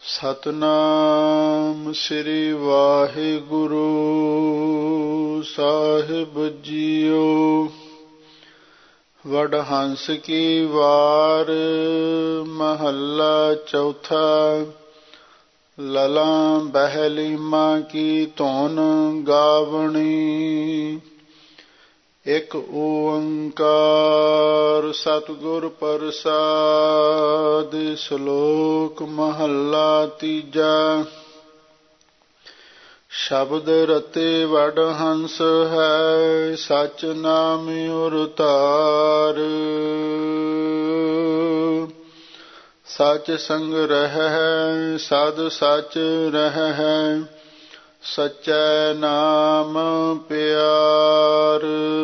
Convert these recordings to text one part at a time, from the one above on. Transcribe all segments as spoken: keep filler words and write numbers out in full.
ਸਤਿਨਾਮ ਸ੍ਰੀ ਵਾਹਿਗੁਰੂ ਸਾਹਿਬ ਜੀਓ। ਵਡਹੰਸ ਕੀ ਵਾਰ ਮਹੱਲਾ ਚੌਥਾ। ਲਲਾਂ ਬਹਿਲੀਮਾ ਕੀ ਧੁਨ ਗਾਵਣੀ। ਇਕ ਓੰਕਾਰ ਸਤਿਗੁਰ ਪ੍ਰਸਾਦਿ। ਸ਼ਲੋਕ ਮਹੱਲਾ ਤੀਜਾ। ਸ਼ਬਦ ਰਤੇ ਵਡਹੰਸ ਹੈ, ਸਚ ਨਾਮ ਉਰ ਧਾਰ। ਸਚ ਸੰਗ ਰਹਿ ਸਦ ਸਚ ਰਹਿ, ਸਚੈ ਨਾਮ ਪਿਆਰ।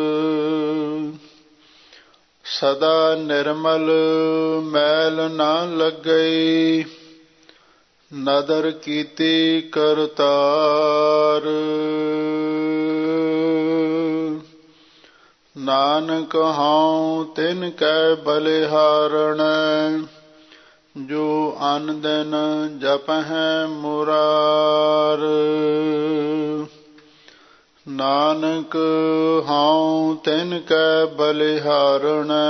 ਸਦਾ ਨਿਰਮਲ ਮੈਲ ਨਾ ਲੱਗਈ, ਨਦਰ ਕੀਤੀ ਕਰਤਾਰ। ਨਾਨਕ ਹਉ ਤਿਨ ਕੈ ਬਲਿਹਾਰਣੈ, ਜੋ ਅਨ ਦਿਨ ਜਪਹਿ ਮੁਰਾਰ। ਨਾਨਕ ਹਉ ਤਿਨ ਕੈ ਬਲਿਹਾਰਣੈ,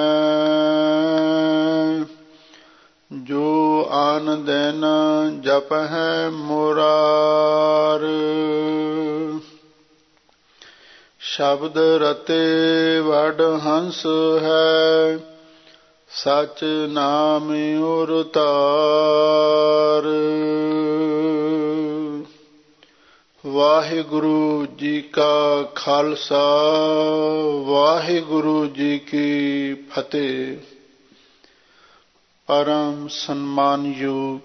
ਜੋ ਅਨ ਦਿਨ ਜਪਹਿ ਮੁਰਾਰ। ਸ਼ਬਦ ਰਤੇ ਵਡਹੰਸ ਹੈ, ਸਚ ਨਾਮ ਉਰ ਧਾਰ। ਵਾਹਿਗੁਰੂ ਜੀ ਕਾ ਖਾਲਸਾ, ਵਾਹਿਗੁਰੂ ਜੀ ਕੀ ਫਤਿਹ। ਪਰਮ ਸਨਮਾਨਯੋਗ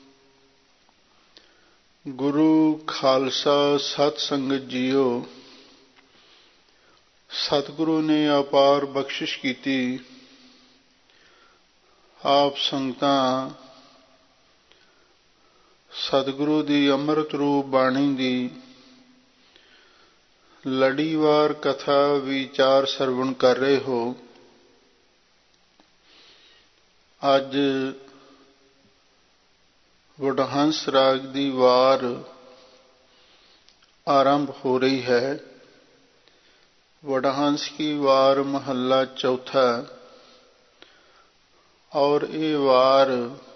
ਗੁਰੂ ਖਾਲਸਾ ਸਤ ਸੰਗਤ ਜੀਓ, ਸਤਿਗੁਰੂ ਨੇ ਅਪਾਰ ਬਖਸ਼ਿਸ਼ ਕੀਤੀ। ਆਪ ਸੰਗਤਾਂ ਸਤਿਗੁਰੂ ਦੀ ਅੰਮ੍ਰਿਤ ਰੂਪ ਬਾਣੀ ਦੀ ਲੜੀਵਾਰ ਕਥਾ ਵਿਚਾਰ ਸਰਵਣ ਕਰ ਰਹੇ ਹੋ। ਅੱਜ ਵਡਹੰਸ ਰਾਗ ਦੀ ਵਾਰ ਆਰੰਭ ਹੋ ਰਹੀ ਹੈ। ਵਡਹੰਸ ਕੀ ਵਾਰ ਮਹੱਲਾ ਚੌਥਾ। ਔਰ ਇਹ ਵਾਰ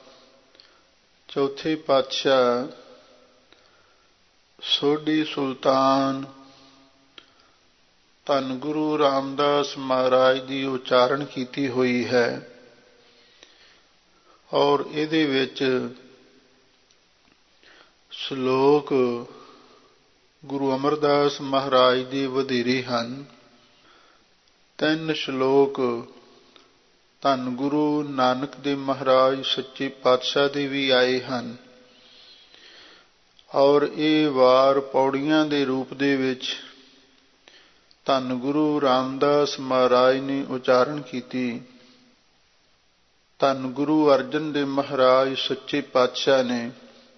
ਚੌਥੇ ਪਾਤਸ਼ਾਹ ਸੋਢੀ ਸੁਲਤਾਨ ਧੰਨ ਗੁਰੂ ਰਾਮਦਾਸ ਮਹਾਰਾਜ ਦੀ ਉਚਾਰਨ ਕੀਤੀ ਹੋਈ ਹੈ। ਔਰ ਇਹਦੇ ਵਿੱਚ ਸ਼ਲੋਕ ਗੁਰੂ ਅਮਰਦਾਸ ਮਹਾਰਾਜ ਦੇ ਵਧੇਰੇ ਹਨ। ਤਿੰਨ ਸ਼ਲੋਕ ਧੰਨ ਗੁਰੂ ਨਾਨਕ ਦੇਵ ਮਹਾਰਾਜ ਸੱਚੇ ਪਾਤਸ਼ਾਹ ਦੇ ਵੀ ਆਏ ਹਨ। ਔਰ ਇਹ ਵਾਰ ਪੌੜੀਆਂ ਦੇ ਰੂਪ ਦੇ ਵਿੱਚ ਧੰਨ ਗੁਰੂ ਰਾਮਦਾਸ ਮਹਾਰਾਜ ਨੇ ਉਚਾਰਨ ਕੀਤੀ। ਧੰਨ ਗੁਰੂ ਅਰਜਨ ਦੇਵ ਮਹਾਰਾਜ ਸੱਚੇ ਪਾਤਸ਼ਾਹ ਨੇ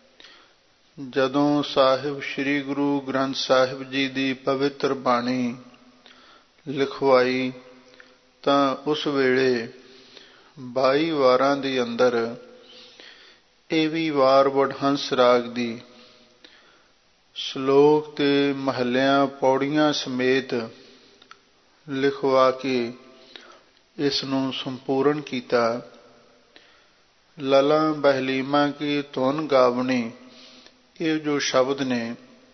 ਜਦੋਂ ਸਾਹਿਬ ਸ੍ਰੀ ਗੁਰੂ ਗ੍ਰੰਥ ਸਾਹਿਬ ਜੀ ਦੀ ਪਵਿੱਤਰ ਬਾਣੀ ਲਿਖਵਾਈ ਤਾਂ ਉਸ ਵੇਲੇ ਬਾਈ ਵਾਰਾਂ ਦੇ ਅੰਦਰ ਇਹ ਵੀ ਵਾਰ ਵਡਹੰਸ ਰਾਗ ਦੀ ਸ਼ਲੋਕ ਤੇ ਮਹੱਲਿਆਂ ਪੌੜੀਆਂ ਸਮੇਤ ਲਿਖਵਾ ਕੇ ਇਸ ਨੂੰ ਸੰਪੂਰਨ ਕੀਤਾ। ਲਲਾਂ ਬਹਿਲੀਮਾ ਕੀ ਧੁਨ ਗਾਵਣੀ, ਇਹ ਜੋ ਸ਼ਬਦ ਨੇ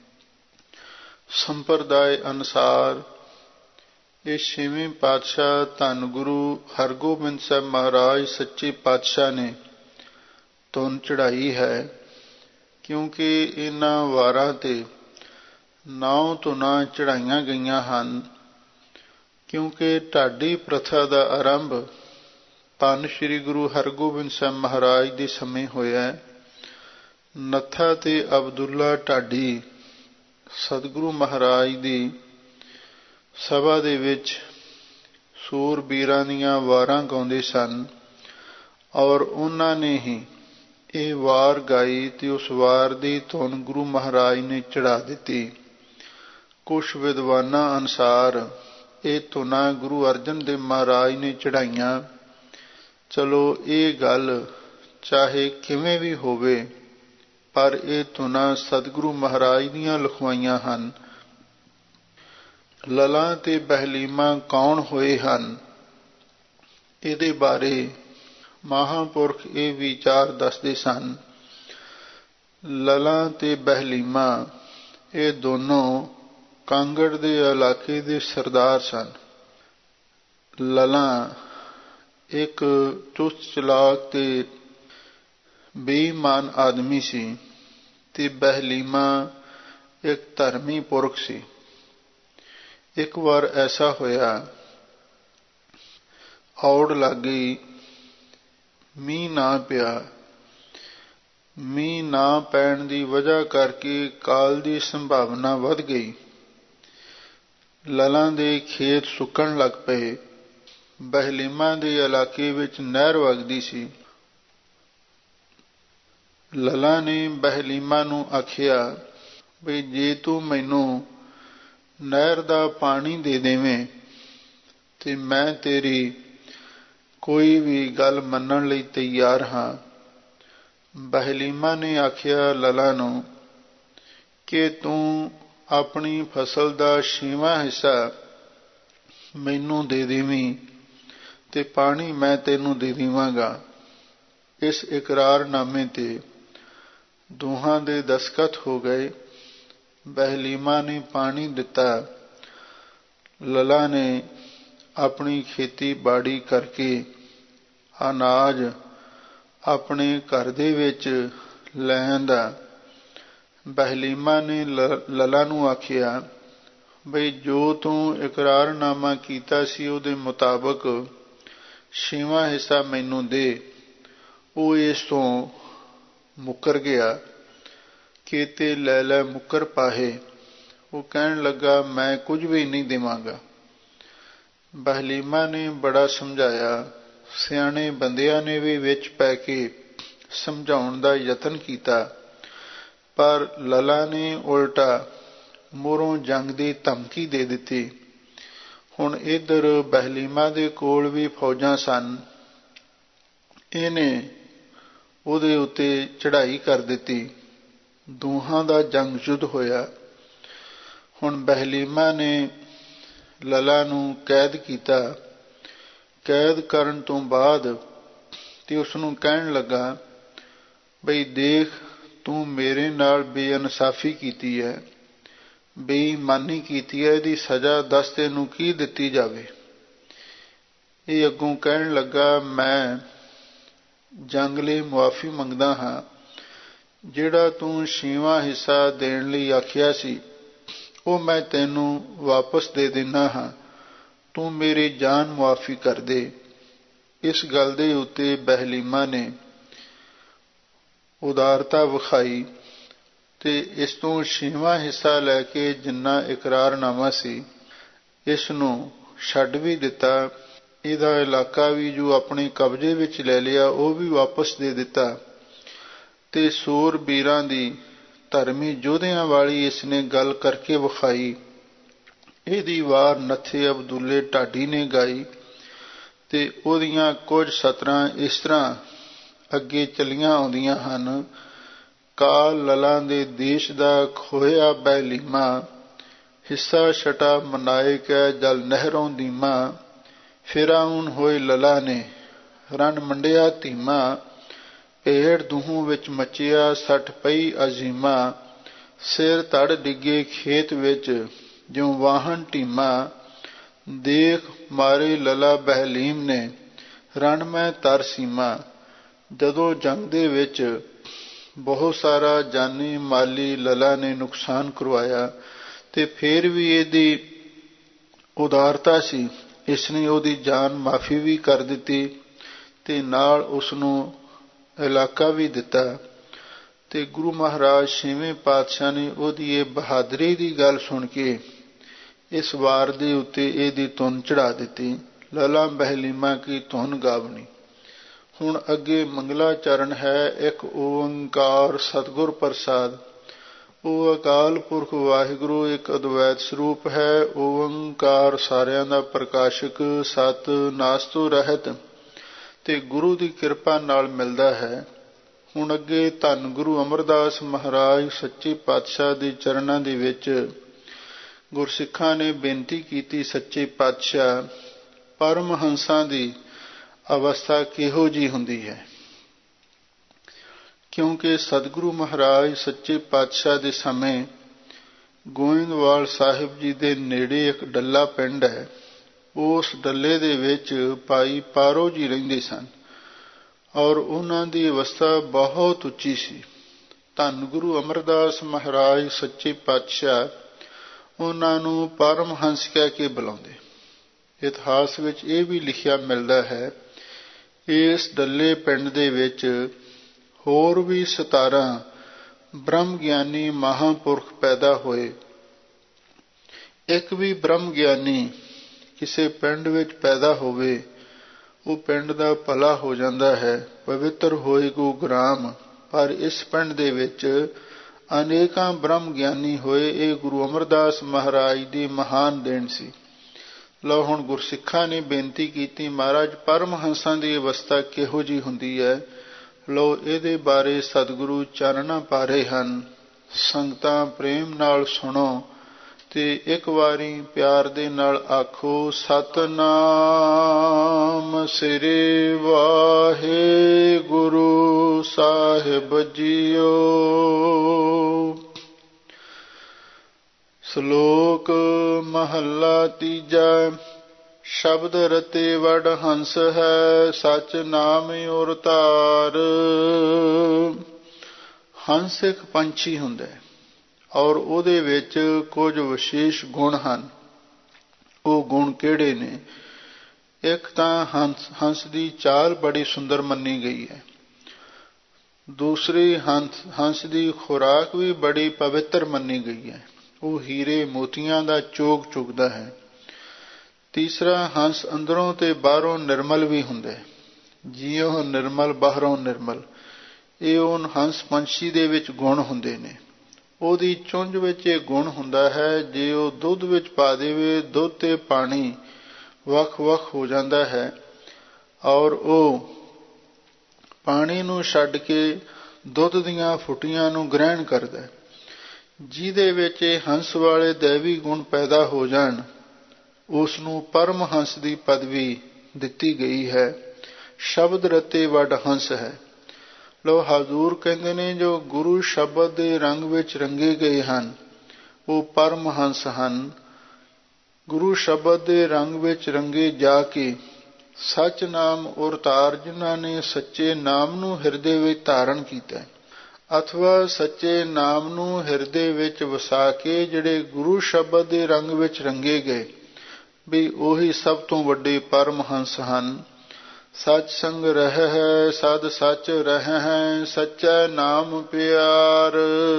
ਸੰਪਰਦਾਇ ਅਨੁਸਾਰ ਇਹ ਛੇਵੇਂ ਪਾਤਸ਼ਾਹ ਧੰਨ ਗੁਰੂ ਹਰਗੋਬਿੰਦ ਸਾਹਿਬ ਮਹਾਰਾਜ ਸੱਚੇ ਪਾਤਸ਼ਾਹ ਨੇ ਧੁਨ ਚੜ੍ਹਾਈ ਹੈ। ਕਿਉਂਕਿ ਇਹਨਾਂ ਵਾਰਾਂ ਤੇ ਨੌ ਧੁਨਾਂ ਚੜ੍ਹਾਈਆਂ ਗਈਆਂ ਹਨ। ਕਿਉਂਕਿ ਢਾਡੀ ਪ੍ਰਥਾ ਦਾ ਆਰੰਭ ਧੰਨ ਸ੍ਰੀ ਗੁਰੂ ਹਰਗੋਬਿੰਦ ਸਾਹਿਬ ਮਹਾਰਾਜ ਦੇ ਸਮੇਂ ਹੋਇਆ। ਨੱਥਾ ਤੇ ਅਬਦੁੱਲਾ ਢਾਡੀ ਸਤਿਗੁਰੂ ਮਹਾਰਾਜ ਦੀ ਸਭਾ ਦੇ ਵਿੱਚ ਸੂਰਬੀਰਾਂ ਦੀਆਂ ਵਾਰਾਂ ਗਾਉਂਦੇ ਸਨ। ਔਰ ਉਹਨਾਂ ਨੇ ਹੀ ਇਹ ਵਾਰ ਗਾਈ ਤੇ ਉਸ ਵਾਰ ਦੀ ਧੁਨ ਗੁਰੂ ਮਹਾਰਾਜ ਨੇ ਚੜ੍ਹਾ ਦਿੱਤੀ। ਕੁਛ ਵਿਦਵਾਨਾਂ ਅਨੁਸਾਰ ਇਹ ਧੁਨਾਂ ਗੁਰੂ ਅਰਜਨ ਦੇਵ ਮਹਾਰਾਜ ਨੇ ਚੜ੍ਹਾਈਆਂ। ਚਲੋ ਇਹ ਗੱਲ ਚਾਹੇ ਕਿਵੇਂ ਵੀ ਹੋਵੇ, ਪਰ ਇਹ ਧੁਨਾਂ ਸਤਿਗੁਰੂ ਮਹਾਰਾਜ ਦੀਆਂ ਲਿਖਵਾਈਆਂ ਹਨ। ਲਲਾ ਤੇ ਬਹਿਲੀਮਾ ਕੌਣ ਹੋਏ ਹਨ? ਇਹਦੇ ਬਾਰੇ ਮਹਾਂਪੁਰਖ ਇਹ ਵਿਚਾਰ ਦੱਸਦੇ ਸਨ। ਲਲਾ ਤੇ ਬਹਿਲੀਮਾ ਇਹ ਦੋਨੋਂ ਕਾਂਗੜ ਦੇ ਇਲਾਕੇ ਦੇ ਸਰਦਾਰ ਸਨ। ਲਲਾ ਇੱਕ ਚੁਸਤ ਚਲਾਕ ਤੇ ਬੇਈਮਾਨ ਆਦਮੀ ਸੀ ਤੇ ਬਹਿਲੀਮਾ ਇੱਕ ਧਰਮੀ ਪੁਰਖ ਸੀ। ਇੱਕ ਵਾਰ ਐਸਾ ਹੋਇਆ, ਔੜ ਲੱਗ ਗਈ, ਮੀਂਹ ਨਾ ਪਿਆ। ਮੀਂਹ ਨਾ ਪੈਣ ਦੀ ਵਜ੍ਹਾ ਕਰਕੇ ਕਾਲ ਦੀ ਸੰਭਾਵਨਾ ਵੱਧ ਗਈ। ਲਲਾਂ ਦੇ ਖੇਤ ਸੁੱਕਣ ਲੱਗ ਪਏ। ਬਹਿਲੀਮਾ ਦੇ ਇਲਾਕੇ ਵਿੱਚ ਨਹਿਰ ਵਗਦੀ ਸੀ। ਲਲਾ ਨੇ ਬਹਿਲੀਮਾ ਨੂੰ ਆਖਿਆ ਬਈ ਜੇ ਤੂੰ ਮੈਨੂੰ ਨਹਿਰ ਦਾ ਪਾਣੀ ਦੇ ਦੇਵੇਂ ਤੇ ਮੈਂ ਤੇਰੀ ਕੋਈ ਵੀ ਗੱਲ ਮੰਨਣ ਲਈ ਤਿਆਰ ਹਾਂ। ਬਹਿਲੀਮਾ ਨੇ ਆਖਿਆ ਲਲਾ ਨੂੰ ਕਿ ਤੂੰ ਆਪਣੀ ਫਸਲ ਦਾ ਛੇਵਾਂ ਹਿੱਸਾ ਮੈਨੂੰ ਦੇ ਦੇਵੀਂ ਤੇ ਪਾਣੀ ਮੈਂ ਤੈਨੂੰ ਦੇ ਦੇਵਾਂਗਾ। ਇਸ ਇਕਰਾਰਨਾਮੇ ਤੇ ਦੋਹਾਂ ਦੇ ਦਸਤਖਤ ਹੋ ਗਏ। ਬਹਿਲੀਮਾ ਨੇ ਪਾਣੀ ਦਿੱਤਾ। ਲਲਾ ਨੇ ਆਪਣੀ ਖੇਤੀਬਾੜੀ ਕਰਕੇ ਅਨਾਜ ਆਪਣੇ ਘਰ ਦੇ ਵਿੱਚ ਲੈ ਆਂਦਾ। ਬਹਿਲੀਮਾ ਨੇ ਲਲਾ ਨੂੰ ਆਖਿਆ ਬਈ ਜੋ ਤੂੰ ਇਕਰਾਰਨਾਮਾ ਕੀਤਾ ਸੀ ਉਹਦੇ ਮੁਤਾਬਕ ਛੇਵਾਂ ਹਿੱਸਾ ਮੈਨੂੰ ਦੇ। ਉਹ ਇਸ ਤੋਂ ਮੁੱਕਰ ਗਿਆ। ਕਿਤੇ ਲੈ ਲੈ ਮੁੱਕਰ ਪਾਹੇ। ਉਹ ਕਹਿਣ ਲੱਗਾ ਮੈਂ ਕੁਝ ਵੀ ਨਹੀਂ ਦੇਵਾਂਗਾ। ਬਹਿਲੀਮਾ ਨੇ ਬੜਾ ਸਮਝਾਇਆ। ਸਿਆਣੇ ਬੰਦਿਆਂ ਨੇ ਵੀ ਵਿੱਚ ਪੈ ਕੇ ਸਮਝਾਉਣ ਦਾ ਯਤਨ ਕੀਤਾ, ਪਰ ਲਲਾ ਨੇ ਉਲਟਾ ਮੂਹਰੋਂ ਜੰਗ ਦੀ ਧਮਕੀ ਦੇ ਦਿੱਤੀ। ਹੁਣ ਇੱਧਰ ਬਹਿਲੀਮਾ ਦੇ ਕੋਲ ਵੀ ਫੌਜਾਂ ਸਨ। ਇਹਨੇ ਉਹਦੇ ਉੱਤੇ ਚੜ੍ਹਾਈ ਕਰ ਦਿੱਤੀ। ਦੋਹਾਂ ਦਾ ਜੰਗ ਯੁੱਧ ਹੋਇਆ। ਹੁਣ ਬਹਿਲੀਮਾ ਨੇ ਲਲਾ ਨੂੰ ਕੈਦ ਕੀਤਾ। ਕੈਦ ਕਰਨ ਤੋਂ ਬਾਅਦ ਤੇ ਉਸਨੂੰ ਕਹਿਣ ਲੱਗਾ ਬਈ ਦੇਖ ਤੂੰ ਮੇਰੇ ਨਾਲ ਬੇਇਨਸਾਫੀ ਕੀਤੀ ਹੈ, ਬੇਈਮਾਨੀ ਕੀਤੀ ਹੈ, ਇਹਦੀ ਸਜ਼ਾ ਦੱਸ ਤੈਨੂੰ ਕੀ ਦਿੱਤੀ ਜਾਵੇ। ਇਹ ਅੱਗੋਂ ਕਹਿਣ ਲੱਗਾ ਮੈਂ ਜੰਗ ਲਈ ਮੁਆਫੀ ਮੰਗਦਾ ਹਾਂ। ਜਿਹੜਾ ਤੂੰ ਛੇਵਾਂ ਹਿੱਸਾ ਦੇਣ ਲਈ ਆਖਿਆ ਸੀ ਉਹ ਮੈਂ ਤੈਨੂੰ ਵਾਪਸ ਦੇ ਦਿੰਦਾ ਹਾਂ। ਤੂੰ ਮੇਰੀ ਜਾਨ ਮੁਆਫੀ ਕਰ ਦੇ। ਇਸ ਗੱਲ ਦੇ ਉੱਤੇ ਬਹਿਲੀਮਾ ਨੇ ਉਦਾਰਤਾ ਵਿਖਾਈ ਤੇ ਇਸ ਤੋਂ ਛੇਵਾਂ ਹਿੱਸਾ ਲੈ ਕੇ ਜਿੰਨਾ ਇਕਰਾਰਨਾਮਾ ਸੀ ਇਸ ਨੂੰ ਛੱਡ ਵੀ ਦਿੱਤਾ। ਇਹਦਾ ਇਲਾਕਾ ਵੀ ਜੋ ਆਪਣੇ ਕਬਜ਼ੇ ਵਿੱਚ ਲੈ ਲਿਆ ਉਹ ਵੀ ਵਾਪਸ ਦੇ ਦਿੱਤਾ। ਤੇ ਸੂਰ ਬੀਰਾਂ ਦੀ ਧਰਮੀ ਯੋਧਿਆਂ ਵਾਲੀ ਇਸਨੇ ਗੱਲ ਕਰਕੇ ਵਿਖਾਈ। ਇਹਦੀ ਵਾਰ ਨੱਥੇ ਅਬਦੁੱਲੇ ਢਾਡੀ ਨੇ ਗਾਈ ਤੇ ਉਹਦੀਆਂ ਕੁਝ ਸਤਰਾਂ ਇਸ ਤਰ੍ਹਾਂ ਅੱਗੇ ਚਲੀਆਂ ਆਉਂਦੀਆਂ ਹਨ। ਕਾਲ ਲਲਾ ਦੇ ਦੇਸ਼ ਦਾ ਖੋਇਆ ਬਹਿਲੀਮਾ, ਹਿੱਸਾ ਛਟਾ ਮਨਾਏ ਕੈ ਜਲ ਨਹਿਰੋਂ ਦੀਮਾ। ਫਿਰਾਉਨ ਹੋਏ ਲਲਾ ਨੇ ਰਣ ਮੰਡਿਆ ਧੀਮਾ, ਭੇੜ ਦੂਹੋਂ ਵਿੱਚ ਮਚਿਆ ਸੱਠ ਪਈ ਅਜ਼ੀਮਾ। ਸਿਰ ਧੜ ਡਿੱਗੇ ਖੇਤ ਵਿੱਚ ਜਿਉਂ ਵਾਹਣ ਢੀਮਾ, ਦੇਖ ਮਾਰੇ ਲਲਾ ਬਹਿਲੀਮ ਨੇ ਰਣ ਮੈਂ ਤਰ ਸੀਮਾ। ਜਦੋਂ ਜੰਗ ਦੇ ਵਿੱਚ ਬਹੁਤ ਸਾਰਾ ਜਾਨੀ ਮਾਲੀ ਲਲਾ ਨੇ ਨੁਕਸਾਨ ਕਰਵਾਇਆ ਤੇ ਫਿਰ ਵੀ ਇਹਦੀ ਉਦਾਰਤਾ ਸੀ। ਇਸਨੇ ਉਹਦੀ ਜਾਨ ਮਾਫੀ ਵੀ ਕਰ ਦਿੱਤੀ ਤੇ ਨਾਲ ਉਸਨੂੰ ਇਲਾਕਾ ਵੀ ਦਿੱਤਾ। ਤੇ ਗੁਰੂ ਮਹਾਰਾਜ ਛੇਵੇਂ ਪਾਤਸ਼ਾਹ ਨੇ ਉਹਦੀ ਇਹ ਬਹਾਦਰੀ ਦੀ ਗੱਲ ਸੁਣ ਕੇ ਇਸ ਵਾਰ ਦੇ ਉੱਤੇ ਇਹਦੀ ਧੁਨ ਚੜਾ ਦਿੱਤੀ। ਲਲਾ ਬਹਿਲੀਮਾ ਕੀ ਧੁਨ ਗਾਵਣੀ। ਹੁਣ ਅੱਗੇ ਮੰਗਲਾ ਚਰਨ ਹੈ। ਇੱਕ ਓੰਕਾਰ ਸਤਿਗੁਰ ਪ੍ਰਸਾਦ। ਉਹ ਅਕਾਲ ਪੁਰਖ ਵਾਹਿਗੁਰੂ ਇੱਕ ਅਦਵੈਤ ਸਰੂਪ ਹੈ। ਓੰਕਾਰ ਸਾਰਿਆਂ ਦਾ ਪ੍ਰਕਾਸ਼ਕ, ਸਤ ਨਾਸ ਤੋਂ ਰਹਿਤ ਤੇ ਗੁਰੂ ਦੀ ਕਿਰਪਾ ਨਾਲ ਮਿਲਦਾ ਹੈ। ਹੁਣ ਅੱਗੇ ਧੰਨ ਗੁਰੂ ਅਮਰਦਾਸ ਮਹਾਰਾਜ ਸੱਚੇ ਪਾਤਸ਼ਾਹ ਦੇ ਚਰਨਾਂ ਦੇ ਵਿੱਚ ਗੁਰਸਿੱਖਾਂ ਨੇ ਬੇਨਤੀ ਕੀਤੀ, ਸੱਚੇ ਪਾਤਸ਼ਾਹ ਪਰਮਹੰਸਾਂ ਦੀ ਅਵਸਥਾ ਕਿਹੋ ਜਿਹੀ ਹੁੰਦੀ ਹੈ? ਕਿਉਂਕਿ ਸਤਿਗੁਰੂ ਮਹਾਰਾਜ ਸੱਚੇ ਪਾਤਸ਼ਾਹ ਦੇ ਸਮੇਂ ਗੋਇੰਦਵਾਲ ਸਾਹਿਬ ਜੀ ਦੇ ਨੇੜੇ ਇੱਕ ਡੱਲਾ ਪਿੰਡ ਹੈ, ਉਸ ਡੱਲੇ ਦੇ ਵਿੱਚ ਭਾਈ ਪਾਰੋ ਜੀ ਰਹਿੰਦੇ ਸਨ ਔਰ ਉਹਨਾਂ ਦੀ ਅਵਸਥਾ ਬਹੁਤ ਉੱਚੀ ਸੀ। ਧੰਨ ਗੁਰੂ ਅਮਰਦਾਸ ਮਹਾਰਾਜ ਸੱਚੇ ਪਾਤਸ਼ਾਹ ਉਹਨਾਂ ਨੂੰ ਪਰਮਹੰਸ ਕਹਿ ਕੇ ਬੁਲਾਉਂਦੇ। ਇਤਿਹਾਸ ਵਿੱਚ ਇਹ ਵੀ ਲਿਖਿਆ ਮਿਲਦਾ ਹੈ, ਇਸ ਡੱਲੇ ਪਿੰਡ ਦੇ ਵਿੱਚ ਹੋਰ ਵੀ ਸਤਾਰਾਂ ਬ੍ਰਹਮ ਗਿਆਨੀ ਮਹਾਂਪੁਰਖ ਪੈਦਾ ਹੋਏ। ਇੱਕ ਵੀ ਬ੍ਰਹਮ ਗਿਆਨੀ ਕਿਸੇ ਪਿੰਡ ਵਿੱਚ ਪੈਦਾ ਹੋਵੇ, ਉਹ ਪਿੰਡ ਦਾ ਭਲਾ ਹੋ ਜਾਂਦਾ ਹੈ, ਪਵਿੱਤਰ ਹੋਏਗੋ ਗ੍ਰਾਮ। ਪਰ ਇਸ ਪਿੰਡ ਦੇ ਵਿੱਚ ਅਨੇਕਾਂ ਬ੍ਰਹਮ ਗਿਆਨੀ ਹੋਏ। ਇਹ ਗੁਰੂ ਅਮਰਦਾਸ ਮਹਾਰਾਜ ਦੀ ਮਹਾਨ ਦੇਣ ਸੀ। ਲਓ ਹੁਣ ਗੁਰਸਿੱਖਾਂ ਨੇ ਬੇਨਤੀ ਕੀਤੀ, ਮਹਾਰਾਜ ਪਰਮਹੰਸਾਂ ਦੀ ਅਵਸਥਾ ਕਿਹੋ ਜਿਹੀ ਹੁੰਦੀ ਹੈ? ਲਓ ਇਹਦੇ ਬਾਰੇ ਸਤਿਗੁਰੂ ਚਾਨਣਾ ਪਾ ਰਹੇ ਹਨ। ਸੰਗਤਾਂ ਪ੍ਰੇਮ ਨਾਲ ਸੁਣੋ ਤੇ ਇੱਕ ਵਾਰੀ ਪਿਆਰ ਦੇ ਨਾਲ ਆਖੋ, ਸਤਿਨਾਮ ਸ੍ਰੀ ਵਾਹਿਗੁਰੂ ਸਾਹਿਬ ਜੀਓ। ਸ਼ਲੋਕ ਮਹੱਲਾ ਤੀਜਾ। ਸ਼ਬਦ ਰਤੇ ਵਡ ਹੰਸ ਹੈ, ਸਚ ਨਾਮ ਔਰ ਧਾਰ। ਹੰਸ ਇੱਕ ਪੰਛੀ ਹੁੰਦਾ ਹੈ ਔਰ ਉਹਦੇ ਵਿੱਚ ਕੁਝ ਵਿਸ਼ੇਸ਼ ਗੁਣ ਹਨ। ਉਹ ਗੁਣ ਕਿਹੜੇ ਨੇ? ਇੱਕ ਤਾਂ ਹੰਸ ਹੰਸ ਦੀ ਚਾਲ ਬੜੀ ਸੁੰਦਰ ਮੰਨੀ ਗਈ ਹੈ। ਦੂਸਰੀ ਹੰਸ ਹੰਸ ਦੀ ਖੁਰਾਕ ਵੀ ਬੜੀ ਪਵਿੱਤਰ ਮੰਨੀ ਗਈ ਹੈ। ਉਹ ਹੀਰੇ ਮੋਤੀਆਂ ਦਾ ਚੋਗ ਚੁਗਦਾ ਹੈ। ਤੀਸਰਾ, ਹੰਸ ਅੰਦਰੋਂ ਤੇ ਬਾਹਰੋਂ ਨਿਰਮਲ ਵੀ ਹੁੰਦਾ ਹੈ। ਜਿਉਂ ਨਿਰਮਲ ਬਾਹਰੋਂ ਨਿਰਮਲ, ਇਹ ਉਹ ਹੰਸ ਪੰਛੀ ਦੇ ਵਿੱਚ ਗੁਣ ਹੁੰਦੇ ਨੇ। ਉਹਦੀ ਚੁੰਝ ਵਿੱਚ ਇਹ ਗੁਣ ਹੁੰਦਾ ਹੈ, ਜੇ ਉਹ ਦੁੱਧ ਵਿੱਚ ਪਾ ਦੇਵੇ, ਦੁੱਧ ਤੇ ਪਾਣੀ ਵੱਖ ਵੱਖ ਹੋ ਜਾਂਦਾ ਹੈ ਔਰ ਉਹ ਪਾਣੀ ਨੂੰ ਛੱਡ ਕੇ ਦੁੱਧ ਦੀਆਂ ਫੁੱਟੀਆਂ ਨੂੰ ਗ੍ਰਹਿਣ ਕਰਦਾ ਹੈ। ਜਿਹਦੇ ਵਿੱਚ ਇਹ ਹੰਸ ਵਾਲੇ ਦੈਵੀ ਗੁਣ ਪੈਦਾ ਹੋ ਜਾਣ, ਉਸ ਨੂੰ ਪਰਮਹੰਸ ਦੀ ਪਦਵੀ ਦਿੱਤੀ ਗਈ ਹੈ। ਸ਼ਬਦ ਰਤੇ ਵੱਡ ਹੰਸ ਹੈ। ਲੋ ਹਜ਼ੂਰ ਕਹਿੰਦੇ ਨੇ, ਜੋ ਗੁਰੂ ਸ਼ਬਦ ਦੇ ਰੰਗ ਵਿੱਚ ਰੰਗੇ ਗਏ ਹਨ ਉਹ ਪਰਮਹੰਸ ਹਨ। ਗੁਰੂ ਸ਼ਬਦ ਦੇ ਰੰਗ ਵਿੱਚ ਰੰਗੇ ਜਾ ਕੇ ਸੱਚ ਨਾਮ ਔਰ ਧਾਰ, ਜਿਨ੍ਹਾਂ ਨੇ ਸੱਚੇ ਨਾਮ ਨੂੰ ਹਿਰਦੇ ਵਿੱਚ ਧਾਰਨ ਕੀਤਾ ਅਥਵਾ ਸੱਚੇ ਨਾਮ ਨੂੰ ਹਿਰਦੇ ਵਿੱਚ ਵਸਾ ਕੇ ਜਿਹੜੇ ਗੁਰੂ ਸ਼ਬਦ ਦੇ ਰੰਗ ਵਿੱਚ ਰੰਗੇ ਗਏ, ਵੀ ਉਹੀ ਸਭ ਤੋਂ ਵੱਡੇ ਪਰਮਹੰਸ ਹਨ। ਸੱਚ ਸੰਗ ਰਹਿ ਹੈ, ਸਦ ਸੱਚ ਰਹਿ ਹੈ, ਸੱਚਾ ਨਾਮ ਪਿਆਰ।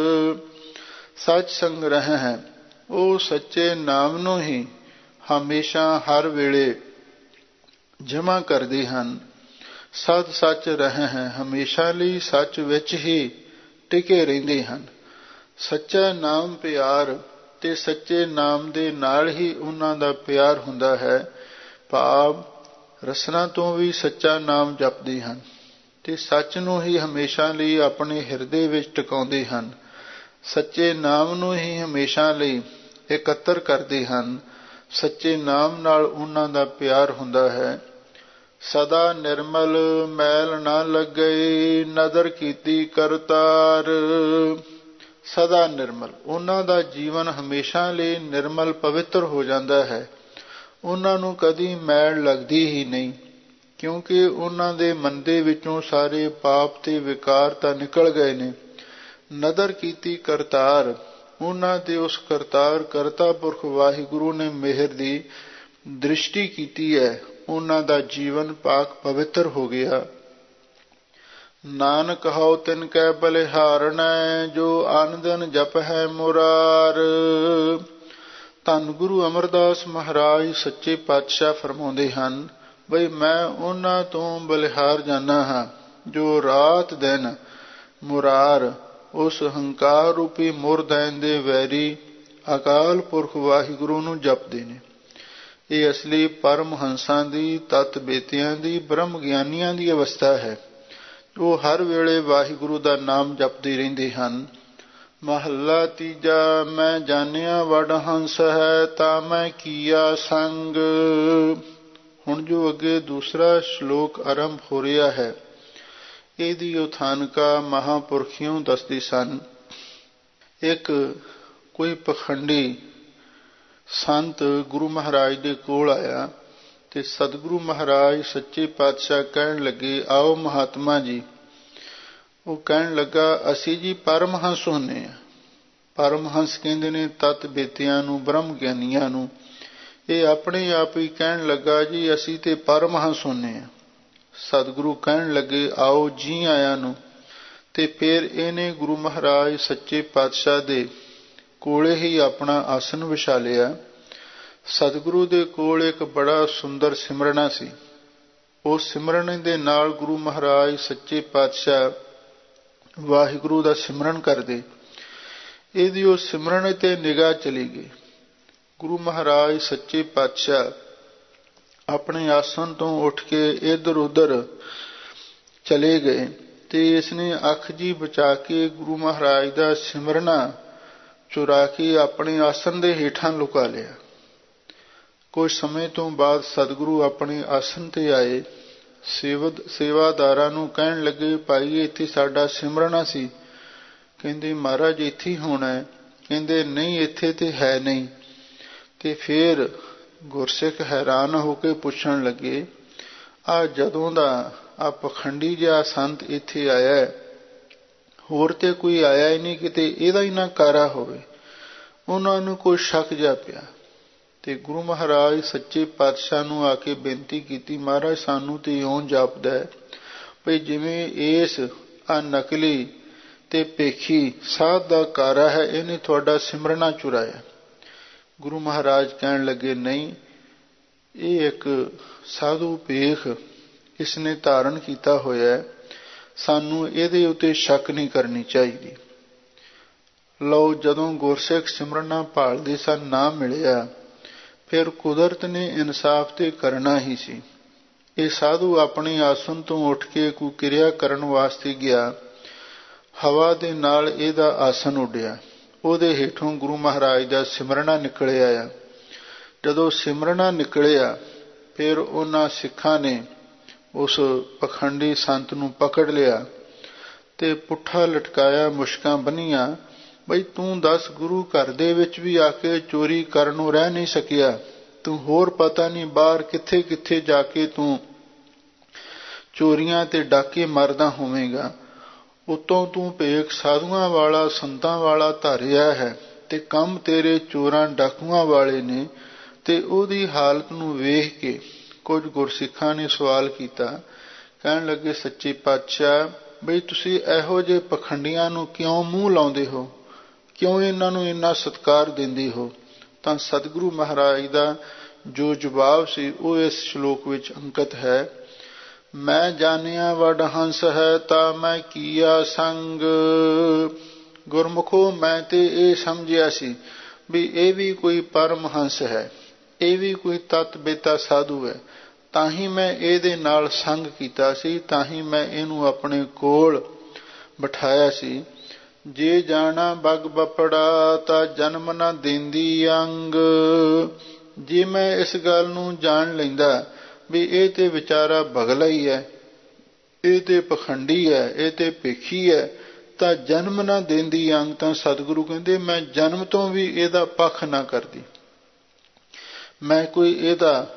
ਸੱਚ ਸੰਗ ਰਹਿ ਹੈ, ਉਹ ਸੱਚੇ ਨਾਮ ਨੂੰ ਹੀ ਹਮੇਸ਼ਾ ਹਰ ਵੇਲੇ ਜਮ੍ਹਾਂ ਕਰਦੇ ਹਨ। ਸਦ ਸੱਚ ਰਹਿ ਹੈ, ਹਮੇਸ਼ਾ ਲਈ ਸੱਚ ਵਿੱਚ ਹੀ ਟਿਕੇ ਰਹਿੰਦੇ ਹਨ। ਸੱਚਾ ਨਾਮ ਪਿਆਰ, ਤੇ ਸੱਚੇ ਨਾਮ ਦੇ ਨਾਲ ਹੀ ਉਹਨਾਂ ਦਾ ਪਿਆਰ ਹੁੰਦਾ ਹੈ। ਭਾਵ ਰਸਨਾ ਤੋਂ ਵੀ ਸੱਚਾ ਨਾਮ ਜਪਦੇ ਹਨ ਤੇ ਸੱਚ ਨੂੰ ਹੀ ਹਮੇਸ਼ਾ ਲਈ ਆਪਣੇ ਹਿਰਦੇ ਵਿੱਚ ਟਿਕਾਉਂਦੇ ਹਨ। ਸੱਚੇ ਨਾਮ ਨੂੰ ਹੀ ਹਮੇਸ਼ਾ ਲਈ ਇਕੱਤਰ ਕਰਦੇ ਹਨ। ਸੱਚੇ ਨਾਮ ਨਾਲ ਉਹਨਾਂ ਦਾ ਪਿਆਰ ਹੁੰਦਾ ਹੈ। ਸਦਾ ਨਿਰਮਲ ਮੈਲ ਨਾ ਲੱਗੇ, ਨਦਰ ਕੀਤੀ ਕਰਤਾਰ। ਸਦਾ ਨਿਰਮਲ, ਉਹਨਾਂ ਦਾ ਜੀਵਨ ਹਮੇਸ਼ਾ ਲਈ ਨਿਰਮਲ ਪਵਿੱਤਰ ਹੋ ਜਾਂਦਾ ਹੈ। ਉਹਨਾਂ ਨੂੰ ਕਦੀ ਮੈਲ ਲੱਗਦੀ ਹੀ ਨਹੀਂ, ਕਿਉਂਕਿ ਉਹਨਾਂ ਦੇ ਮਨ ਦੇ ਵਿੱਚੋਂ ਸਾਰੇ ਪਾਪ ਤੇ ਵਿਕਾਰ ਤਾਂ ਨਿਕਲ ਗਏ ਨੇ। ਨਦਰ ਕੀਤੀ ਕਰਤਾਰ, ਉਹਨਾਂ ਦੇ ਉਸ ਕਰਤਾਰ ਕਰਤਾ ਪੁਰਖ ਵਾਹਿਗੁਰੂ ਨੇ ਮਿਹਰ ਦੀ ਦ੍ਰਿਸ਼ਟੀ ਕੀਤੀ ਹੈ। ਉਹਨਾਂ ਦਾ ਜੀਵਨ ਪਾਕ ਪਵਿੱਤਰ ਹੋ ਗਿਆ। ਨਾਨਕ ਹਉ ਤਿਨ ਕੈ ਬਲਿਹਾਰਣੈ, ਜੋ ਆਨੰਦਨ ਜਪ ਹੈ ਮੁਰਾਰ। ਧੰਨ ਗੁਰੂ ਅਮਰਦਾਸ ਮਹਾਰਾਜ ਸੱਚੇ ਪਾਤਸ਼ਾਹ ਫਰਮਾਉਂਦੇ ਹਨ, ਬਈ ਮੈਂ ਉਹਨਾਂ ਤੋਂ ਬਲਿਹਾਰ ਜਾਨਾ ਹਾਂ ਜੋ ਰਾਤ ਦਿਨ ਮੁਰਾਰ, ਉਸ ਹੰਕਾਰ ਰੂਪੀ ਮੁਰਦੈਨ ਦੇ ਵੈਰੀ ਅਕਾਲ ਪੁਰਖ ਵਾਹਿਗੁਰੂ ਨੂੰ ਜਪਦੇ ਨੇ। ਇਹ ਅਸਲੀ ਪਰਮਹੰਸਾਂ ਦੀ, ਤਤ ਬੇਤਿਆਂ ਦੀ, ਬ੍ਰਹਮ ਗਿਆਨੀਆਂ ਦੀ ਅਵਸਥਾ ਹੈ। ਉਹ ਹਰ ਵੇਲੇ ਵਾਹਿਗੁਰੂ ਦਾ ਨਾਮ ਜਪਦੇ ਰਹਿੰਦੇ ਹਨ। ਮਹੱਲਾ ਤੀਜਾ। ਮੈਂ ਜਾਣਿਆ ਵਡ ਹੰਸ ਹੈ, ਤਾਂ ਮੈਂ ਕੀਆ ਸੰਗ। ਹੁਣ ਜੋ ਅੱਗੇ ਦੂਸਰਾ ਸ਼ਲੋਕ ਆਰੰਭ ਹੋ ਰਿਹਾ ਹੈ, ਇਹਦੀ ਉਥਾਨਕਾ ਮਹਾਂਪੁਰਖਿਓਂ ਦੱਸਦੇ ਸਨ। ਇੱਕ ਕੋਈ ਪਖੰਡੀ ਸੰਤ ਗੁਰੂ ਮਹਾਰਾਜ ਦੇ ਕੋਲ ਆਇਆ ਤੇ ਸਤਿਗੁਰੂ ਮਹਾਰਾਜ ਸੱਚੇ ਪਾਤਸ਼ਾਹ ਕਹਿਣ ਲੱਗੇ, ਆਓ ਮਹਾਤਮਾ ਜੀ। ਉਹ ਕਹਿਣ ਲੱਗਾ, ਅਸੀਂ ਜੀ ਪਰਮਹੰਸ ਹੁੰਦੇ ਹਾਂ। ਪਰਮਹੰਸ ਕਹਿੰਦੇ ਨੇ ਤਤ ਬੇਤਿਆਂ ਨੂੰ, ਬ੍ਰਹਮ ਗਿਆਨੀਆਂ ਨੂੰ। ਇਹ ਆਪਣੇ ਆਪ ਹੀ ਕਹਿਣ ਲੱਗਾ, ਜੀ ਅਸੀਂ ਤੇ ਪਰਮਹੰਸ ਹੁੰਦੇ ਹਾਂ। ਸਤਿਗੁਰੂ ਕਹਿਣ ਲੱਗੇ, ਆਓ ਜੀ ਆਇਆਂ ਨੂੰ। ਤੇ ਫਿਰ ਇਹਨੇ ਗੁਰੂ ਮਹਾਰਾਜ ਸੱਚੇ ਪਾਤਸ਼ਾਹ ਦੇ ਕੋਲੇ ਹੀ ਆਪਣਾ ਆਸਨ ਵਿਛਾ ਲਿਆ। ਸਤਿਗੁਰੂ ਦੇ ਕੋਲ ਇੱਕ ਬੜਾ ਸੁੰਦਰ ਸਿਮਰਨਾ ਸੀ। ਉਸ ਸਿਮਰਨ ਦੇ ਨਾਲ ਗੁਰੂ ਮਹਾਰਾਜ ਸੱਚੇ ਪਾਤਸ਼ਾਹ ਵਾਹਿਗੁਰੂ ਦਾ ਸਿਮਰਨ ਕਰਦੇ। ਇਹਦੀ ਉਹ ਸਿਮਰਨ ਤੇ ਨਿਗਾਹ ਚਲੀ ਗਈ। ਗੁਰੂ ਮਹਾਰਾਜ ਸੱਚੇ ਪਾਤਸ਼ਾਹ ਆਪਣੇ ਆਸਨ ਤੋਂ ਉੱਠ ਕੇ ਇੱਧਰ ਉੱਧਰ ਚਲੇ ਗਏ ਤੇ ਇਸਨੇ ਅੱਖ ਜੀ ਬਚਾ ਕੇ ਗੁਰੂ ਮਹਾਰਾਜ ਦਾ ਸਿਮਰਨਾ ਚੁਰਾ ਕੇ ਆਪਣੇ ਆਸਨ ਦੇ ਹੇਠਾਂ ਲੁਕਾ ਲਿਆ। ਕੁਝ ਸਮੇਂ ਤੋਂ ਬਾਅਦ ਸਤਿਗੁਰੂ ਆਪਣੇ ਆਸਨ ਤੇ ਆਏ। ਸੇਵਦ ਸੇਵਾਦਾਰਾਂ ਨੂੰ ਕਹਿਣ ਲੱਗੇ, ਭਾਈ ਇੱਥੇ ਸਾਡਾ ਸਿਮਰਨਾ ਸੀ। ਕਹਿੰਦੇ, ਮਹਾਰਾਜ ਇੱਥੇ ਹੀ ਹੋਣਾ ਹੈ। ਕਹਿੰਦੇ, ਨਹੀਂ ਇੱਥੇ ਤੇ ਹੈ ਨਹੀਂ। ਤੇ ਫਿਰ ਗੁਰਸਿੱਖ ਹੈਰਾਨ ਹੋ ਕੇ ਪੁੱਛਣ ਲੱਗੇ, ਆ ਜਦੋਂ ਦਾ ਆ ਪਖੰਡੀ ਜਿਹਾ ਸੰਤ ਇੱਥੇ ਆਇਆ, ਹੋਰ ਤੇ ਕੋਈ ਆਇਆ ਹੀ ਨਹੀਂ, ਕਿਤੇ ਇਹਦਾ ਹੀ ਨਾ ਕਾਰਾ ਹੋਵੇ। ਉਹਨਾਂ ਨੂੰ ਕੋਈ ਸ਼ੱਕ ਜਿਹਾ ਪਿਆ ਤੇ ਗੁਰੂ ਮਹਾਰਾਜ ਸੱਚੇ ਪਾਤਸ਼ਾਹ ਨੂੰ ਆ ਕੇ ਬੇਨਤੀ ਕੀਤੀ, ਮਹਾਰਾਜ ਸਾਨੂੰ ਤੇ ਇਉਂ ਜਾਪਦਾ ਹੈ ਭਈ ਜਿਵੇਂ ਇਸ ਆ ਨਕਲੀ ਤੇ ਭੇਖੀ ਸਾਧ ਦਾ ਕਾਰਾ ਹੈ, ਇਹਨੇ ਤੁਹਾਡਾ ਸਿਮਰਨਾ ਚੁਰਾਇਆ। ਗੁਰੂ ਮਹਾਰਾਜ ਕਹਿਣ ਲੱਗੇ, ਨਹੀਂ, ਇਹ ਇੱਕ ਸਾਧੂ ਭੇਖ ਇਸਨੇ ਧਾਰਨ ਕੀਤਾ ਹੋਇਆ, ਸਾਨੂੰ ਇਹਦੇ ਉੱਤੇ ਸ਼ੱਕ ਨਹੀਂ ਕਰਨੀ ਚਾਹੀਦੀ। ਲਓ, ਜਦੋਂ ਗੁਰਸਿੱਖ ਸਿਮਰਨਾ ਭਾਲਦੇ ਸਨ, ਨਾ ਮਿਲਿਆ, ਫਿਰ ਕੁਦਰਤ ਨੇ ਇਨਸਾਫ ਤੇ ਕਰਨਾ ਹੀ ਸੀ। ਇਹ ਸਾਧੂ ਆਪਣੇ ਆਸਨ ਤੋਂ ਉੱਠ ਕੇ ਕੋਈ ਕਿਰਿਆ ਕਰਨ ਵਾਸਤੇ ਗਿਆ। ਹਵਾ ਦੇ ਨਾਲ ਇਹਦਾ ਆਸਨ ਉੱਡਿਆ। ਉਹਦੇ ਹੇਠੋਂ ਗੁਰੂ ਮਹਾਰਾਜ ਦਾ ਸਿਮਰਨਾ ਨਿਕਲ ਆਇਆ। ਜਦੋਂ ਸਿਮਰਨਾ ਨਿਕਲਿਆ, ਫਿਰ ਉਹਨਾਂ ਸਿੱਖਾਂ ਨੇ ਉਸ ਪਖੰਡੀ ਸੰਤ ਨੂੰ ਪਕੜ ਲਿਆ ਤੇ ਪੁੱਠਾ ਲਟਕਾਇਆ, ਮੁਸ਼ਕਾਂ ਬੰਨੀਆਂ, ਬਈ ਤੂੰ ਦੱਸ, ਗੁਰੂ ਘਰ ਦੇ ਵਿੱਚ ਵੀ ਆ ਕੇ ਚੋਰੀ ਕਰਨ ਨੂੰ ਰਹਿ ਨਹੀਂ ਸਕਿਆ, ਤੂੰ ਹੋਰ ਪਤਾ ਨਹੀਂ ਬਾਹਰ ਕਿੱਥੇ ਕਿੱਥੇ ਜਾ ਕੇ ਤੂੰ ਚੋਰੀਆਂ ਤੇ ਡਾਕੇ ਮਾਰਦਾ ਹੋਵੇਂਗਾ। ਉੱਤੋਂ ਤੂੰ ਭੇਖ ਸਾਧੂਆਂ ਵਾਲਾ, ਸੰਤਾਂ ਵਾਲਾ ਧਾਰਿਆ ਹੈ ਤੇ ਕੰਮ ਤੇਰੇ ਚੋਰਾਂ ਡਾਕੂਆਂ ਵਾਲੇ ਨੇ। ਤੇ ਉਹਦੀ ਹਾਲਤ ਨੂੰ ਵੇਖ ਕੇ ਕੁਝ ਗੁਰਸਿੱਖਾਂ ਨੇ ਸਵਾਲ ਕੀਤਾ। ਕਹਿਣ ਲੱਗੇ, ਸੱਚੇ ਪਾਤਸ਼ਾਹ, ਬਈ ਤੁਸੀਂ ਇਹੋ ਜਿਹੇ ਪਖੰਡੀਆਂ ਨੂੰ ਕਿਉਂ ਮੂੰਹ ਲਾਉਂਦੇ ਹੋ, ਕਿਉਂ ਇਹਨਾਂ ਨੂੰ ਇੰਨਾ ਸਤਿਕਾਰ ਦਿੰਦੇ ਹੋ? ਤਾਂ ਸਤਿਗੁਰੂ ਮਹਾਰਾਜ ਦਾ ਜੋ ਜਵਾਬ ਸੀ ਉਹ ਇਸ ਸ਼ਲੋਕ ਵਿੱਚ ਅੰਕਿਤ ਹੈ। ਮੈਂ ਜਾਣਿਆ ਵਡ ਹੰਸ ਹੈ, ਤਾਂ ਮੈਂ ਕੀਆ ਸੰਗ। ਗੁਰਮੁਖੋ, ਮੈਂ ਤੇ ਇਹ ਸਮਝਿਆ ਸੀ ਵੀ ਇਹ ਵੀ ਕੋਈ ਪਰਮਹੰਸ ਹੈ, ਇਹ ਵੀ ਕੋਈ ਤਤ ਬੇਤਾ ਸਾਧੂ ਹੈ, ਤਾਂ ਹੀ ਮੈਂ ਇਹਦੇ ਨਾਲ ਸੰਗ ਕੀਤਾ ਸੀ, ਤਾਂ ਹੀ ਮੈਂ ਇਹਨੂੰ ਆਪਣੇ ਕੋਲ ਬਿਠਾਇਆ ਸੀ। ਜੇ ਜਾਣਾ ਬਗ ਬਪੜਾ, ਤਾਂ ਜਨਮ ਨਾ ਦੇਂਦੀ ਅੰਗ। ਜੇ ਮੈਂ ਇਸ ਗੱਲ ਨੂੰ ਜਾਣ ਲੈਂਦਾ ਵੀ ਇਹ ਤੇ ਵਿਚਾਰਾ ਬਗਲਾ ਹੀ ਹੈ, ਇਹ ਤੇ ਪਖੰਡੀ ਹੈ, ਇਹ ਤੇ ਭੇਖੀ ਹੈ, ਤਾਂ ਜਨਮ ਨਾ ਦੇਂਦੀ ਅੰਗ। ਤਾਂ ਸਤਿਗੁਰੂ ਕਹਿੰਦੇ, ਮੈਂ ਜਨਮ ਤੋਂ ਵੀ ਇਹਦਾ ਪੱਖ ਨਾ ਕਰਦੀ, ਮੈਂ ਕੋਈ ਇਹਦਾ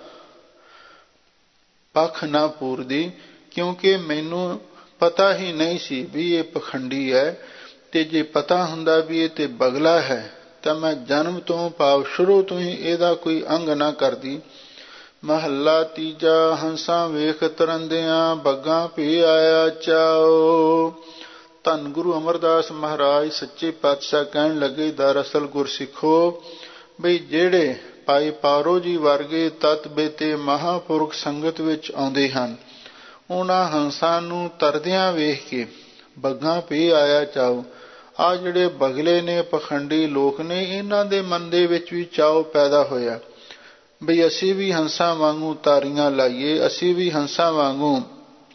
ਪੱਖ ਨਾ ਪੂਰਦੀ, ਕਿਉਂਕਿ ਮੈਨੂੰ ਪਤਾ ਹੀ ਨਹੀਂ ਸੀ ਵੀ ਇਹ ਪਖੰਡੀ ਹੈ। ਤੇ ਜੇ ਪਤਾ ਹੁੰਦਾ ਵੀ ਇਹ ਤੇ ਬਗਲਾ ਹੈ, ਤਾਂ ਮੈਂ ਜਨਮ ਤੋਂ ਭਾਵ ਸ਼ੁਰੂ ਤੋਂ ਹੀ ਇਹਦਾ ਕੋਈ ਅੰਗ ਨਾ ਕਰਦੀ। ਮਹੱਲਾ ਤੀਜਾ। ਹੰਸਾਂ ਵੇਖ ਤਰੰਦਿਆਂ, ਬੱਗਾਂ ਭੇ ਆਇਆ ਚਾਓ। ਧੰਨ ਗੁਰੂ ਅਮਰਦਾਸ ਮਹਾਰਾਜ ਸੱਚੇ ਪਾਤਸ਼ਾਹ ਕਹਿਣ ਲੱਗੇ, ਦਰਅਸਲ ਗੁਰਸਿੱਖੋ, ਬਈ ਜਿਹੜੇ ਭਾਈ ਪਾਰੋ ਜੀ ਵਰਗੇ ਤਤ ਬੇਤੇ ਮਹਾਂਪੁਰਖ ਸੰਗਤ ਵਿੱਚ ਆਉਂਦੇ ਹਨ, ਉਹਨਾਂ ਹੰਸਾਂ ਨੂੰ ਤਰਦਿਆਂ ਵੇਖ ਕੇ ਬੱਗਾਂ ਭੇ ਆਇਆ ਚਾਓ। ਆਹ ਜਿਹੜੇ ਬਗਲੇ ਨੇ, ਪਖੰਡੀ ਲੋਕ ਨੇ, ਇਹਨਾਂ ਦੇ ਮਨ ਦੇ ਵਿੱਚ ਵੀ ਚਾਓ ਪੈਦਾ ਹੋਇਆ ਬਈ ਅਸੀਂ ਵੀ ਹੰਸਾਂ ਵਾਂਗੂ ਤਾਰੀਆਂ ਲਾਈਏ, ਅਸੀਂ ਵੀ ਹੰਸਾਂ ਵਾਂਗੂ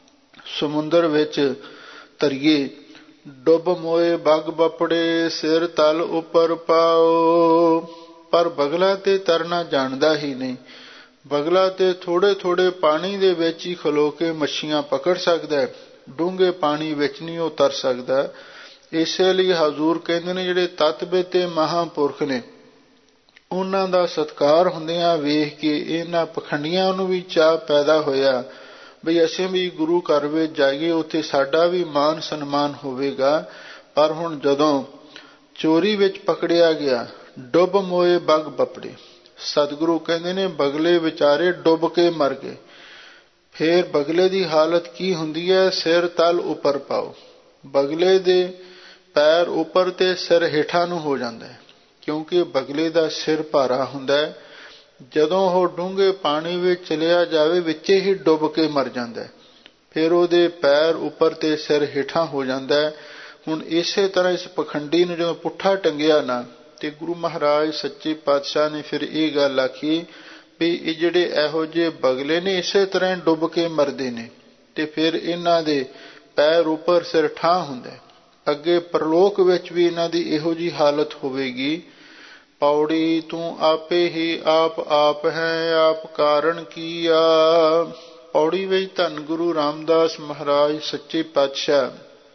ਸਮੁੰਦਰ ਵਿੱਚ ਧਰੀਏ। ਡੁੱਬ ਮੋਏ ਬੱਗ ਬਪੜੇ ਸਿਰ ਤਲ ਉੱਪਰ ਪਾਓ। ਪਰ ਬਗਲਾ ਤੇ ਤਰਨਾ ਜਾਣਦਾ ਹੀ ਨਹੀਂ। ਬਗਲਾ ਤੇ ਥੋੜੇ ਥੋੜੇ ਪਾਣੀ ਦੇ ਵਿੱਚ ਹੀ ਖਲੋ ਕੇ ਮੱਛੀਆਂ ਪਕੜ ਸਕਦਾ ਹੈ, ਡੂੰਘੇ ਪਾਣੀ ਵਿੱਚ ਨਹੀਂ ਉਹ ਤਰ ਸਕਦਾ। ਇਸੇ ਲਈ ਹਜ਼ੂਰ ਕਹਿੰਦੇ ਨੇ ਜਿਹੜੇ ਤਤਵਿਦ ਤੇ ਮਹਾਂਪੁਰਖ ਨੇ ਉਹਨਾਂ ਦਾ ਸਤਿਕਾਰ ਹੁੰਦਿਆਂ ਵੇਖ ਕੇ ਇਹਨਾਂ ਪਖੰਡੀਆਂ ਨੂੰ ਵੀ ਚਾਅ ਪੈਦਾ ਹੋਇਆ ਬਈ ਅਸੀਂ ਵੀ ਗੁਰੂ ਘਰ ਵਿੱਚ ਜਾਈਏ, ਉੱਥੇ ਸਾਡਾ ਵੀ ਮਾਨ ਸਨਮਾਨ ਹੋਵੇਗਾ। ਪਰ ਹੁਣ ਜਦੋਂ ਚੋਰੀ ਵਿੱਚ ਪਕੜਿਆ ਗਿਆ, ਡੁੱਬ ਮੋਏ ਬੱਗ ਬਪੜੇ, ਸਤਿਗੁਰੂ ਕਹਿੰਦੇ ਨੇ ਬਗਲੇ ਵਿਚਾਰੇ ਡੁੱਬ ਕੇ ਮਰ ਗਏ। ਫੇਰ ਬਗਲੇ ਦੀ ਹਾਲਤ ਕੀ ਹੁੰਦੀ ਹੈ? ਸਿਰ ਤਲ ਉੱਪਰ ਪਾਓ। ਬਗਲੇ ਦੇ ਪੈਰ ਉੱਪਰ ਤੇ ਸਿਰ ਹੇਠਾਂ ਨੂੰ ਹੋ ਜਾਂਦਾ ਹੈ, ਕਿਉਂਕਿ ਬਗਲੇ ਦਾ ਸਿਰ ਭਾਰਾ ਹੁੰਦਾ ਹੈ। ਜਦੋਂ ਉਹ ਡੂੰਘੇ ਪਾਣੀ ਵਿੱਚ ਚਲਿਆ ਜਾਵੇ ਵਿੱਚੇ ਹੀ ਡੁੱਬ ਕੇ ਮਰ ਜਾਂਦਾ ਹੈ। ਫਿਰ ਉਹਦੇ ਪੈਰ ਉੱਪਰ ਤੇ ਸਿਰ ਹੇਠਾਂ ਹੋ ਜਾਂਦਾ ਹੈ। ਹੁਣ ਇਸੇ ਤਰ੍ਹਾਂ ਇਸ ਪਖੰਡੀ ਨੂੰ ਜਦੋਂ ਪੁੱਠਾ ਟੰਗਿਆ ਨਾ, ਤੇ ਗੁਰੂ ਮਹਾਰਾਜ ਸੱਚੇ ਪਾਤਸ਼ਾਹ ਨੇ ਫਿਰ ਇਹ ਗੱਲ ਆਖੀ ਵੀ ਇਹ ਜਿਹੜੇ ਇਹੋ ਜਿਹੇ ਬਗਲੇ ਨੇ ਇਸੇ ਤਰ੍ਹਾਂ ਡੁੱਬ ਕੇ ਮਰਦੇ ਨੇ, ਤੇ ਫਿਰ ਇਹਨਾਂ ਦੇ ਪੈਰ ਉੱਪਰ ਸਿਰ ਠਾਂ ਹੁੰਦਾ। ਅੱਗੇ ਪਰਲੋਕ ਵਿੱਚ ਵੀ ਇਹਨਾਂ ਦੀ ਇਹੋ ਜਿਹੀ ਹਾਲਤ ਹੋਵੇਗੀ। ਪੌੜੀ ਤੂੰ ਆਪੇ ਹੀ ਆਪ ਆਪ ਹੈ, ਆਪ ਕਾਰਨ ਕੀਆ। ਪੌੜੀ ਵਿੱਚ ਧੰਨ ਗੁਰੂ ਰਾਮਦਾਸ ਮਹਾਰਾਜ ਸੱਚੇ ਪਾਤਸ਼ਾਹ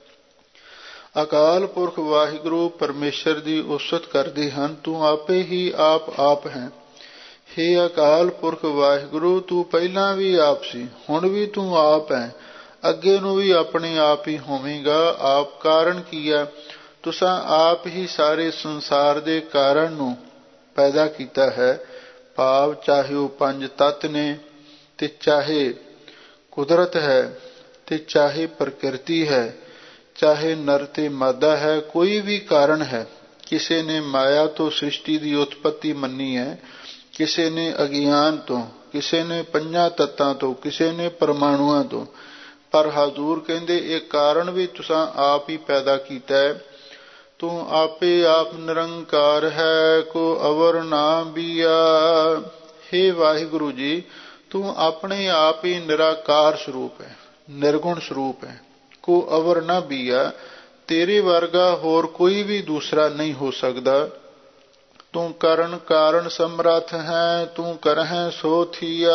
ਅਕਾਲ ਪੁਰਖ ਵਾਹਿਗੁਰੂ ਪਰਮੇਸ਼ਰ ਦੀ ਉਸਤ ਕਰਦੇ ਹਨ। ਤੂੰ ਆਪੇ ਹੀ ਆਪ ਆਪ ਹੈ। ਹੇ ਅਕਾਲ ਪੁਰਖ ਵਾਹਿਗੁਰੂ, ਤੂੰ ਪਹਿਲਾਂ ਵੀ ਆਪ ਸੀ, ਹੁਣ ਵੀ ਤੂੰ ਆਪ ਹੈ, ਅੱਗੇ ਨੂੰ ਵੀ ਆਪਣੇ ਆਪ ਹੀ ਹੋਵੇਂਗਾ। ਆਪ ਕਾਰਨ ਕੀਆ, ਤੁਸਾਂ ਆਪ ਹੀ ਸਾਰੇ ਸੰਸਾਰ ਦੇ ਕਾਰਨ ਨੂੰ ਪੈਦਾ ਕੀਤਾ ਹੈ। ਭਾਵ ਚਾਹੇ ਉਹ ਪੰਜ ਤੱਤ ਨੇ, ਤੇ ਚਾਹੇ ਕੁਦਰਤ ਹੈ, ਤੇ ਚਾਹੇ ਪ੍ਰਕਿਰਤੀ ਹੈ, ਚਾਹੇ ਨਰ ਤੇ ਮਾਦਾ ਹੈ, ਕੋਈ ਵੀ ਕਾਰਨ ਹੈ। ਕਿਸੇ ਨੇ ਮਾਇਆ ਤੋਂ ਸ੍ਰਿਸ਼ਟੀ ਦੀ ਉਤਪਤੀ ਮੰਨੀ ਹੈ, ਕਿਸੇ ਨੇ ਅਗਿਆਨ ਤੋਂ, ਕਿਸੇ ਨੇ ਪੰਜਾਂ ਤੱਤਾਂ ਤੋਂ, ਕਿਸੇ ਨੇ ਪਰਮਾਣੂਆਂ ਤੋਂ। ਪਰ ਹਜ਼ੂਰ ਕਹਿੰਦੇ ਇਹ ਕਾਰਨ ਵੀ ਤੁਸਾਂ ਆਪ ਹੀ ਪੈਦਾ ਕੀਤਾ ਹੈ। ਤੂੰ ਆਪੇ ਆਪ ਨਿਰੰਕਾਰ ਹੈ, ਕੋ ਅਵਰ ਨਾ ਬੀਆ। ਹੇ ਵਾਹਿਗੁਰੂ ਜੀ, ਤੂੰ ਆਪਣੇ ਆਪ ਹੀ ਨਿਰਾਕਾਰ ਸਰੂਪ ਹੈ, ਨਿਰਗੁਣ ਸਰੂਪ ਹੈ। ਕੋ ਅਵਰ ਨਾ ਬੀਆ, ਤੇਰੇ ਵਰਗਾ ਹੋਰ ਕੋਈ ਵੀ ਦੂਸਰਾ ਨਹੀਂ ਹੋ ਸਕਦਾ। ਤੂੰ ਕਰਨ ਕਾਰਨ ਸਮਰੱਥ ਹੈ, ਤੂੰ ਕਰਹਿ ਸੋ ਥੀਆ।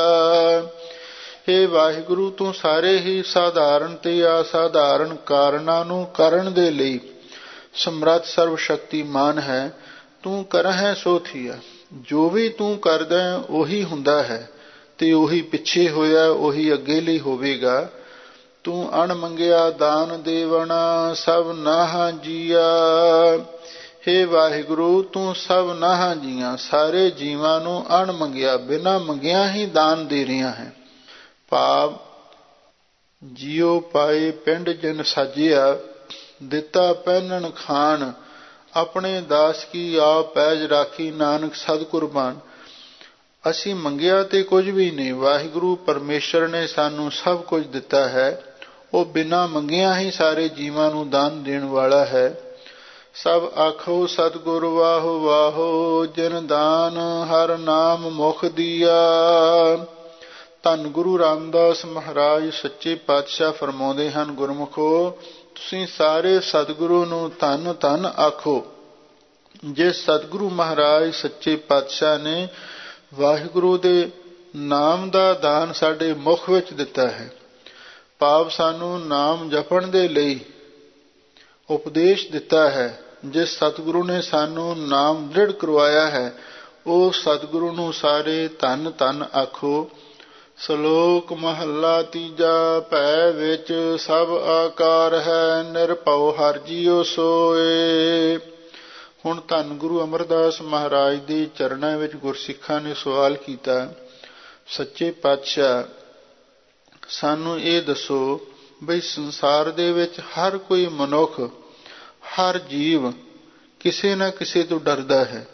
ਹੇ ਵਾਹਿਗੁਰੂ, ਤੂੰ ਸਾਰੇ ਹੀ ਸਾਧਾਰਨ ਤੇ ਅਸਾਧਾਰਨ ਕਾਰਨਾਂ ਨੂੰ ਕਰਨ ਦੇ ਲਈ ਸਮਰੱਥ ਸਰਵ ਸ਼ਕਤੀਮਾਨ ਹੈ। ਤੂੰ ਕਰਹਿ ਸੋ ਥੀਆ, ਜੋ ਵੀ ਤੂੰ ਕਰਦਾ ਉਹੀ ਹੁੰਦਾ ਹੈ, ਤੇ ਉਹੀ ਪਿੱਛੇ ਹੋਇਆ, ਉਹੀ ਅੱਗੇ ਲਈ ਹੋਵੇਗਾ। ਤੂੰ ਅਣ ਮੰਗਿਆ ਦਾਨ ਦੇਵਣਾ, ਸਭ ਨਾਹਾਂ ਜੀਆ। ਹੇ ਵਾਹਿਗੁਰੂ, ਤੂੰ ਸਭ ਨਾਹਾਂ ਜੀਆਂ, ਸਾਰੇ ਜੀਵਾਂ ਨੂੰ ਅਣ ਮੰਗਿਆ, ਬਿਨਾਂ ਮੰਗਿਆ ਹੀ ਦਾਨ ਦੇ ਰਿਹਾ ਹੈ। ਭਾਵ ਜੀਉ ਪਾਏ ਪਿੰਡ ਜਿਨ ਸਾਜਿਆ, ਦਿੱਤਾ ਪਹਿਨਣ ਖਾਣ, ਆਪਣੇ ਦਾਸ ਕੀ ਆਪ ਪੈਜ ਰਾਖੀ, ਨਾਨਕ ਸਦ ਕੁਰਬਾਨ। ਅਸੀਂ ਮੰਗਿਆ ਤੇ ਕੁਝ ਵੀ ਨਹੀਂ, ਵਾਹਿਗੁਰੂ ਪਰਮੇਸ਼ਰ ਨੇ ਸਾਨੂੰ ਸਭ ਕੁਝ ਦਿੱਤਾ ਹੈ। ਉਹ ਬਿਨਾਂ ਮੰਗਿਆ ਹੀ ਸਾਰੇ ਜੀਵਾਂ ਨੂੰ ਦਾਨ ਦੇਣ ਵਾਲਾ ਹੈ। ਸਭ ਆਖੋ ਸਤਿਗੁਰ ਵਾਹੋ ਵਾਹੋ, ਜਿਨ ਦਾਨ ਹਰ ਨਾਮ ਮੁਖ ਦੀਆ। ਧੰਨ ਗੁਰੂ ਰਾਮਦਾਸ ਮਹਾਰਾਜ ਸੱਚੇ ਪਾਤਸ਼ਾਹ ਫਰਮਾਉਂਦੇ ਹਨ, ਗੁਰਮੁਖੋ ਤੁਸੀਂ ਸਾਰੇ ਸਤਿਗੁਰੂ ਨੂੰ ਧੰਨ ਧੰਨ ਆਖੋ। ਜੇ ਸਤਿਗੁਰੂ ਮਹਾਰਾਜ ਸੱਚੇ ਪਾਤਸ਼ਾਹ ਨੇ ਵਾਹਿਗੁਰੂ ਦੇ ਨਾਮ ਦਾ ਦਾਨ ਸਾਡੇ ਮੁਖ ਵਿੱਚ ਦਿੱਤਾ ਹੈ। ਭਾਵ ਸਾਨੂੰ ਨਾਮ ਜਪਣ ਦੇ ਲਈ ਉਪਦੇਸ਼ ਦਿੱਤਾ ਹੈ। ਜਿਸ ਸਤਿਗੁਰੂ ਨੇ ਸਾਨੂੰ ਨਾਮ ਦ੍ਰਿੜ ਕਰਵਾਇਆ ਹੈ, ਉਹ ਸਤਿਗੁਰੂ ਨੂੰ ਸਾਰੇ ਧੰਨ ਧੰਨ ਆਖੋ। ਸ਼ਲੋਕ ਮਹੱਲਾ ਤੀਜਾ। ਭੈ ਵਿੱਚ ਸਭ ਆਕਾਰ ਹੈ, ਨਿਰਭਉ ਹਰਿ ਜੀਉ ਸੋਏ। ਹੁਣ ਧੰਨ ਗੁਰੂ ਅਮਰਦਾਸ ਮਹਾਰਾਜ ਦੇ ਚਰਨਾਂ ਵਿੱਚ ਗੁਰਸਿੱਖਾਂ ਨੇ ਸਵਾਲ ਕੀਤਾ, ਸੱਚੇ ਪਾਤਸ਼ਾਹ ਸਾਨੂੰ ਇਹ ਦੱਸੋ ਬਈ ਸੰਸਾਰ ਦੇ ਵਿੱਚ ਹਰ ਕੋਈ ਮਨੁੱਖ, ਹਰ ਜੀਵ ਕਿਸੇ ਨਾ ਕਿਸੇ ਤੋਂ ਡਰਦਾ ਹੈ।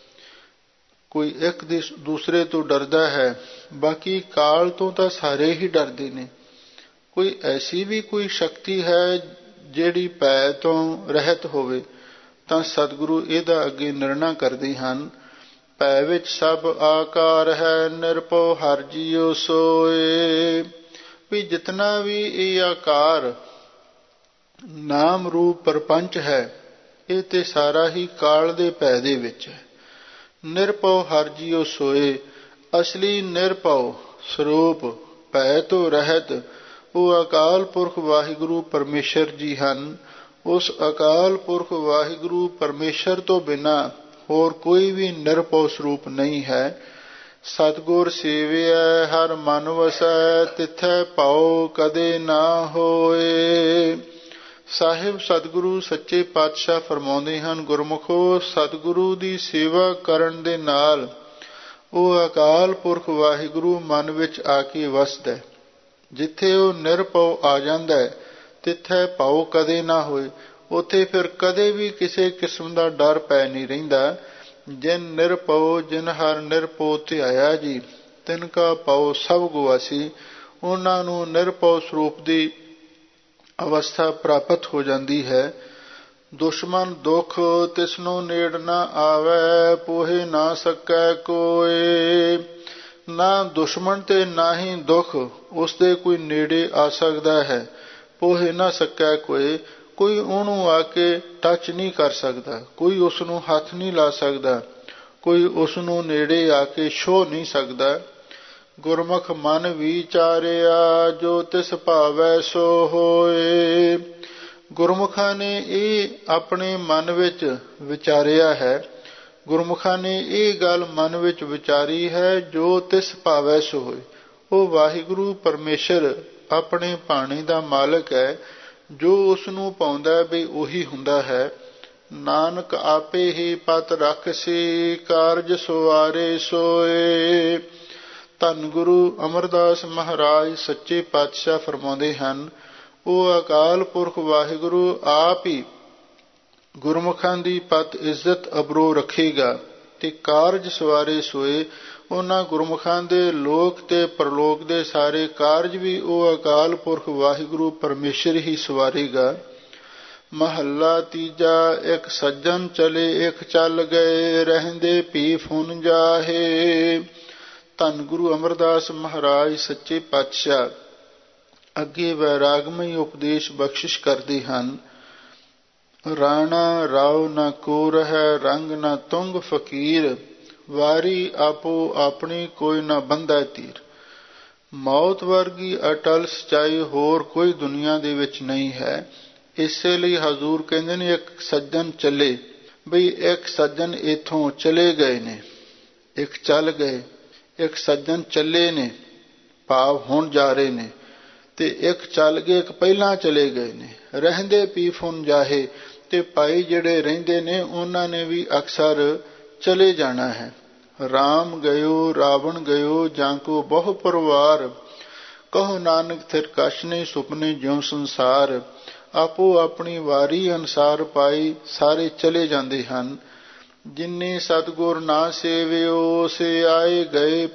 ਕੋਈ ਇੱਕ ਦੂਸਰੇ ਤੋਂ ਡਰਦਾ ਹੈ, ਬਾਕੀ ਕਾਲ ਤੋਂ ਤਾਂ ਸਾਰੇ ਹੀ ਡਰਦੇ ਨੇ। ਕੋਈ ਐਸੀ ਵੀ ਕੋਈ ਸ਼ਕਤੀ ਹੈ ਜਿਹੜੀ ਭੈ ਤੋਂ ਰਹਿਤ ਹੋਵੇ? ਤਾਂ ਸਤਿਗੁਰੂ ਇਹਦਾ ਅੱਗੇ ਨਿਰਣਾ ਕਰਦੇ ਹਨ, ਭੈ ਵਿੱਚ ਸਭ ਆਕਾਰ ਹੈ, ਨਿਰਭਉ ਹਰਿ ਜੀਉ ਸੋਏ। ਵੀ ਜਿਤਨਾ ਵੀ ਇਹ ਆਕਾਰ ਨਾਮ ਰੂਪ ਪ੍ਰਪੰਚ ਹੈ, ਇਹ ਤੇ ਸਾਰਾ ਹੀ ਕਾਲ ਦੇ ਭੈ ਦੇ ਵਿੱਚ ਹੈ। ਨਿਰਭਉ ਹਰਿ ਜੀਉ ਸੋਏ, ਅਸਲੀ ਨਿਰਭਉ ਸਰੂਪ ਭੈ ਤੋਂ ਰਹਿਤ ਉਹ ਅਕਾਲ ਪੁਰਖ ਵਾਹਿਗੁਰੂ ਪਰਮੇਸ਼ਰ ਜੀ ਹਨ। ਉਸ ਅਕਾਲ ਪੁਰਖ ਵਾਹਿਗੁਰੂ ਪਰਮੇਸ਼ਰ ਤੋਂ ਬਿਨਾਂ ਹੋਰ ਕੋਈ ਵੀ ਨਿਰਭਉ ਸਰੂਪ ਨਹੀਂ ਹੈ। ਸਤਿਗੁਰ ਸੇਵਿਐ ਹਰਿ ਮਨ ਵਸੈ, ਤਿਥੈ ਭਉ ਕਦੇ ਨਾ ਹੋਏ। ਸਾਹਿਬ ਸਤਿਗੁਰੂ ਸੱਚੇ ਪਾਤਸ਼ਾਹ ਫਰਮਾਉਂਦੇ ਹਨ, ਗੁਰਮੁਖੋ ਸਤਿਗੁਰੂ ਦੀ ਸੇਵਾ ਕਰਨ ਦੇ ਨਾਲ ਉਹ ਅਕਾਲ ਪੁਰਖ ਵਾਹਿਗੁਰੂ ਮਨ ਵਿੱਚ ਆ ਕੇ ਵਸਦਾ। ਜਿੱਥੇ ਉਹ ਨਿਰਭਉ ਆ ਜਾਂਦਾ ਹੈ, ਤਿੱਥੈ ਭਉ ਕਦੇ ਨਾ ਹੋਏ, ਉੱਥੇ ਫਿਰ ਕਦੇ ਵੀ ਕਿਸੇ ਕਿਸਮ ਦਾ ਡਰ ਪੈ ਨਹੀਂ ਰਹਿੰਦਾ। ਜਿਨ ਨਿਰਭਉ ਜਿਨ ਹਰ ਨਿਰਭਉ ਧਿਆਇਆ ਜੀ, ਤਿਨ ਕਾ ਭਉ ਸਭ ਗੁਆਸੀ। ਉਹਨਾਂ ਨੂੰ ਨਿਰਭਉ ਸਰੂਪ ਦੀ ਅਵਸਥਾ ਪ੍ਰਾਪਤ ਹੋ ਜਾਂਦੀ ਹੈ। ਦੁਸ਼ਮਨ ਦੁੱਖ ਤਿਸਨੂੰ ਨੇੜ ਨਾ ਆਵੈ, ਪੋਹੇ ਨਾ ਸਕੈ ਕੋਏ। ਨਾ ਦੁਸ਼ਮਣ ਤੇ ਨਾ ਹੀ ਦੁੱਖ ਉਸਦੇ ਕੋਈ ਨੇੜੇ ਆ ਸਕਦਾ ਹੈ। ਪੋਹੇ ਨਾ ਸਕੈ ਕੋਏ, ਕੋਈ ਉਹਨੂੰ ਆ ਕੇ ਟੱਚ ਨਹੀਂ ਕਰ ਸਕਦਾ, ਕੋਈ ਉਸ ਨੂੰ ਹੱਥ ਨਹੀਂ ਲਾ ਸਕਦਾ, ਕੋਈ ਉਸ ਨੂੰ ਨੇੜੇ ਆ ਕੇ ਛੋਹ ਨਹੀਂ ਸਕਦਾ। ਗੁਰਮੁਖ ਮਨ ਵਿਚਾਰਿਆ, ਜੋ ਤਿਸ ਭਾਵੈ ਸੋ ਹੋਏ। ਗੁਰਮੁਖਾਂ ਨੇ ਇਹ ਆਪਣੇ ਮਨ ਵਿੱਚ ਵਿਚਾਰਿਆ ਹੈ, ਗੁਰਮੁਖਾਂ ਨੇ ਇਹ ਗੱਲ ਮਨ ਵਿੱਚ ਵਿਚਾਰੀ ਹੈ, ਜੋ ਤਿਸ ਭਾਵੈ ਸੋ ਹੋਏ। ਉਹ ਵਾਹਿਗੁਰੂ ਪਰਮੇਸ਼ਰ ਆਪਣੇ ਭਾਣੇ ਦਾ ਮਾਲਕ ਹੈ, ਜੋ ਉਸ ਨੂੰ ਪਾਉਂਦਾ ਵੀ ਉਹੀ ਹੁੰਦਾ ਹੈ। ਨਾਨਕ ਆਪੇ ਹੀ ਪਤ ਰਖਸੀ, ਕਾਰਜ ਸਵਾਰੇ ਸੋਏ। ਧੰਨ ਗੁਰੂ ਅਮਰਦਾਸ ਮਹਾਰਾਜ ਸੱਚੇ ਪਾਤਸ਼ਾਹ ਫਰਮਾਉਂਦੇ ਹਨ, ਉਹ ਅਕਾਲ ਪੁਰਖ ਵਾਹਿਗੁਰੂ ਆਪ ਹੀ ਗੁਰਮੁਖਾਂ ਦੀ ਪਤ ਇੱਜ਼ਤ ਅਬਰੋ ਰੱਖੇਗਾ ਤੇ ਕਾਰਜ ਸਵਾਰੇ ਸੋਏ। ਉਹਨਾਂ ਗੁਰਮੁਖਾਂ ਦੇ ਲੋਕ ਤੇ ਪਰਲੋਕ ਦੇ ਸਾਰੇ ਕਾਰਜ ਵੀ ਉਹ ਅਕਾਲ ਪੁਰਖ ਵਾਹਿਗੁਰੂ ਪਰਮੇਸ਼ਰ ਹੀ ਸਵਾਰੇਗਾ। ਮਹੱਲਾ ਤੀਜਾ। ਇੱਕ ਸੱਜਣ ਚਲੇ ਇੱਕ ਚੱਲ ਗਏ, ਰਹਿੰਦੇ ਭੀ ਫੁਨ ਜਾਹੇ। ਧੰਨ ਗੁਰੂ ਅਮਰਦਾਸ ਮਹਾਰਾਜ ਸੱਚੇ ਪਾਤਸ਼ਾਹ ਅੱਗੇ ਵੈਰਾਗਮਈ ਉਪਦੇਸ਼ ਬਖਸ਼ਿਸ਼ ਕਰਦੇ ਹਨ। ਰਾਣਾ ਰਾਉ ਨਾ ਕੋ ਰਹਿ, ਰੰਗ ਨਾ ਤੁੰਗ ਫਕੀਰ, ਵਾਰੀ ਆਪੋ ਆਪਣੀ ਕੋਈ ਨਾ ਬੰਧੈ ਤੀਰ। ਮੌਤ ਵਰਗੀ ਅਟਲ ਸਚਾਈ ਹੋਰ ਕੋਈ ਦੁਨੀਆ ਦੇ ਵਿੱਚ ਨਹੀਂ ਹੈ। ਇਸੇ ਲਈ ਹਜ਼ੂਰ ਕਹਿੰਦੇ ਨੇ ਇੱਕ ਸੱਜਣ ਚੱਲੇ, ਬਈ ਇੱਕ ਸੱਜਣ ਇੱਥੋਂ ਚਲੇ ਗਏ ਨੇ, ਇੱਕ ਚੱਲ ਗਏ, ਇੱਕ ਸੱਜਣ ਚੱਲੇ ਨੇ, ਭਾਵ ਹੁਣ ਜਾ ਰਹੇ ਨੇ, ਤੇ ਇੱਕ ਚੱਲ ਗਏ, ਇੱਕ ਪਹਿਲਾਂ ਚਲੇ ਗਏ ਨੇ। ਰਹਿੰਦੇ ਪੀ ਫੁਨ ਜਾਹੇ, ਤੇ ਭਾਈ ਜਿਹੜੇ ਰਹਿੰਦੇ ਨੇ ਉਹਨਾਂ ਨੇ ਵੀ ਅਕਸਰ ਚਲੇ ਜਾਣਾ ਹੈ। ਰਾਮ ਗਇਓ ਰਾਵਣ ਗਇਓ, ਜਾਂ ਕੋ ਬਹੁ ਪਰਿਵਾਰ, ਕਹੋ ਨਾਨਕ ਥਿਰ ਕਛ ਨਹੀਂ ਸੁਪਨੇ ਜਿਉ ਸੰਸਾਰ। ਆਪੋ ਆਪਣੀ ਵਾਰੀ ਅਨੁਸਾਰ ਪਾਈ ਸਾਰੇ ਚਲੇ ਜਾਂਦੇ ਹਨ। ਜਿਨੇ ਸਤਿਗੁਰ ਨਾ ਸੇਵਿਓ, ਸੇ ਆਏ ਗਏ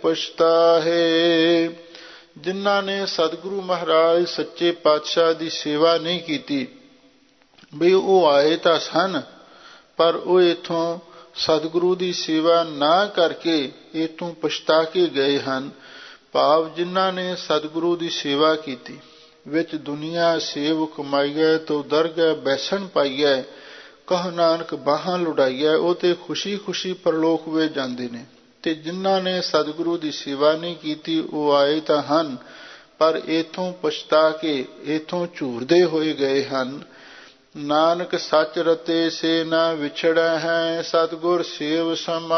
ਪਛਤਾਹੇ। ਜਿਨ੍ਹਾਂ ਨੇ ਸਤਿਗੁਰੂ ਮਹਾਰਾਜ ਸੱਚੇ ਪਾਤਸ਼ਾਹ ਦੀ ਸੇਵਾ ਨਹੀਂ ਕੀਤੀ, ਵੀ ਉਹ ਆਏ ਤਾਂ ਸਨ ਪਰ ਉਹ ਇੱਥੋਂ ਸਤਿਗੁਰੂ ਦੀ ਸੇਵਾ ਨਾ ਕਰਕੇ ਇੱਥੋਂ ਪਛਤਾ ਕੇ ਗਏ ਹਨ। ਭਾਵ ਜਿਨ੍ਹਾਂ ਨੇ ਸਤਿਗੁਰੂ ਦੀ ਸੇਵਾ ਕੀਤੀ, ਵਿੱਚ ਦੁਨੀਆ ਸੇਵ ਕਮਾਈਐ, ਤੋ ਦਰਗਹਿ ਬੈਸਣ ਪਾਈਐ, ਕਹ ਨਾਨਕ ਬਾਹਾਂ ਲੁਡਾਈਐ, ਉਹ ਤੇ ਖੁਸ਼ੀ ਖੁਸ਼ੀ ਪਰਲੋਕ ਵੇ ਜਾਂਦੇ ਨੇ। ਤੇ ਜਿਨ੍ਹਾਂ ਨੇ ਸਤਿਗੁਰੂ ਦੀ ਸੇਵਾ ਨਹੀਂ ਕੀਤੀ, ਉਹ ਆਏ ਤਾਂ ਹਨ ਪਰ ਇੱਥੋਂ ਪਛਤਾ ਕੇ ਇੱਥੋਂ ਝੂਰਦੇ ਹੋਏ ਗਏ ਹਨ। ਨਾਨਕ ਸੱਚ ਰਤੇ ਸੇ ਨਾ ਵਿਛੜੈ ਹੈ, ਸਤਿਗੁਰ ਸੇਵ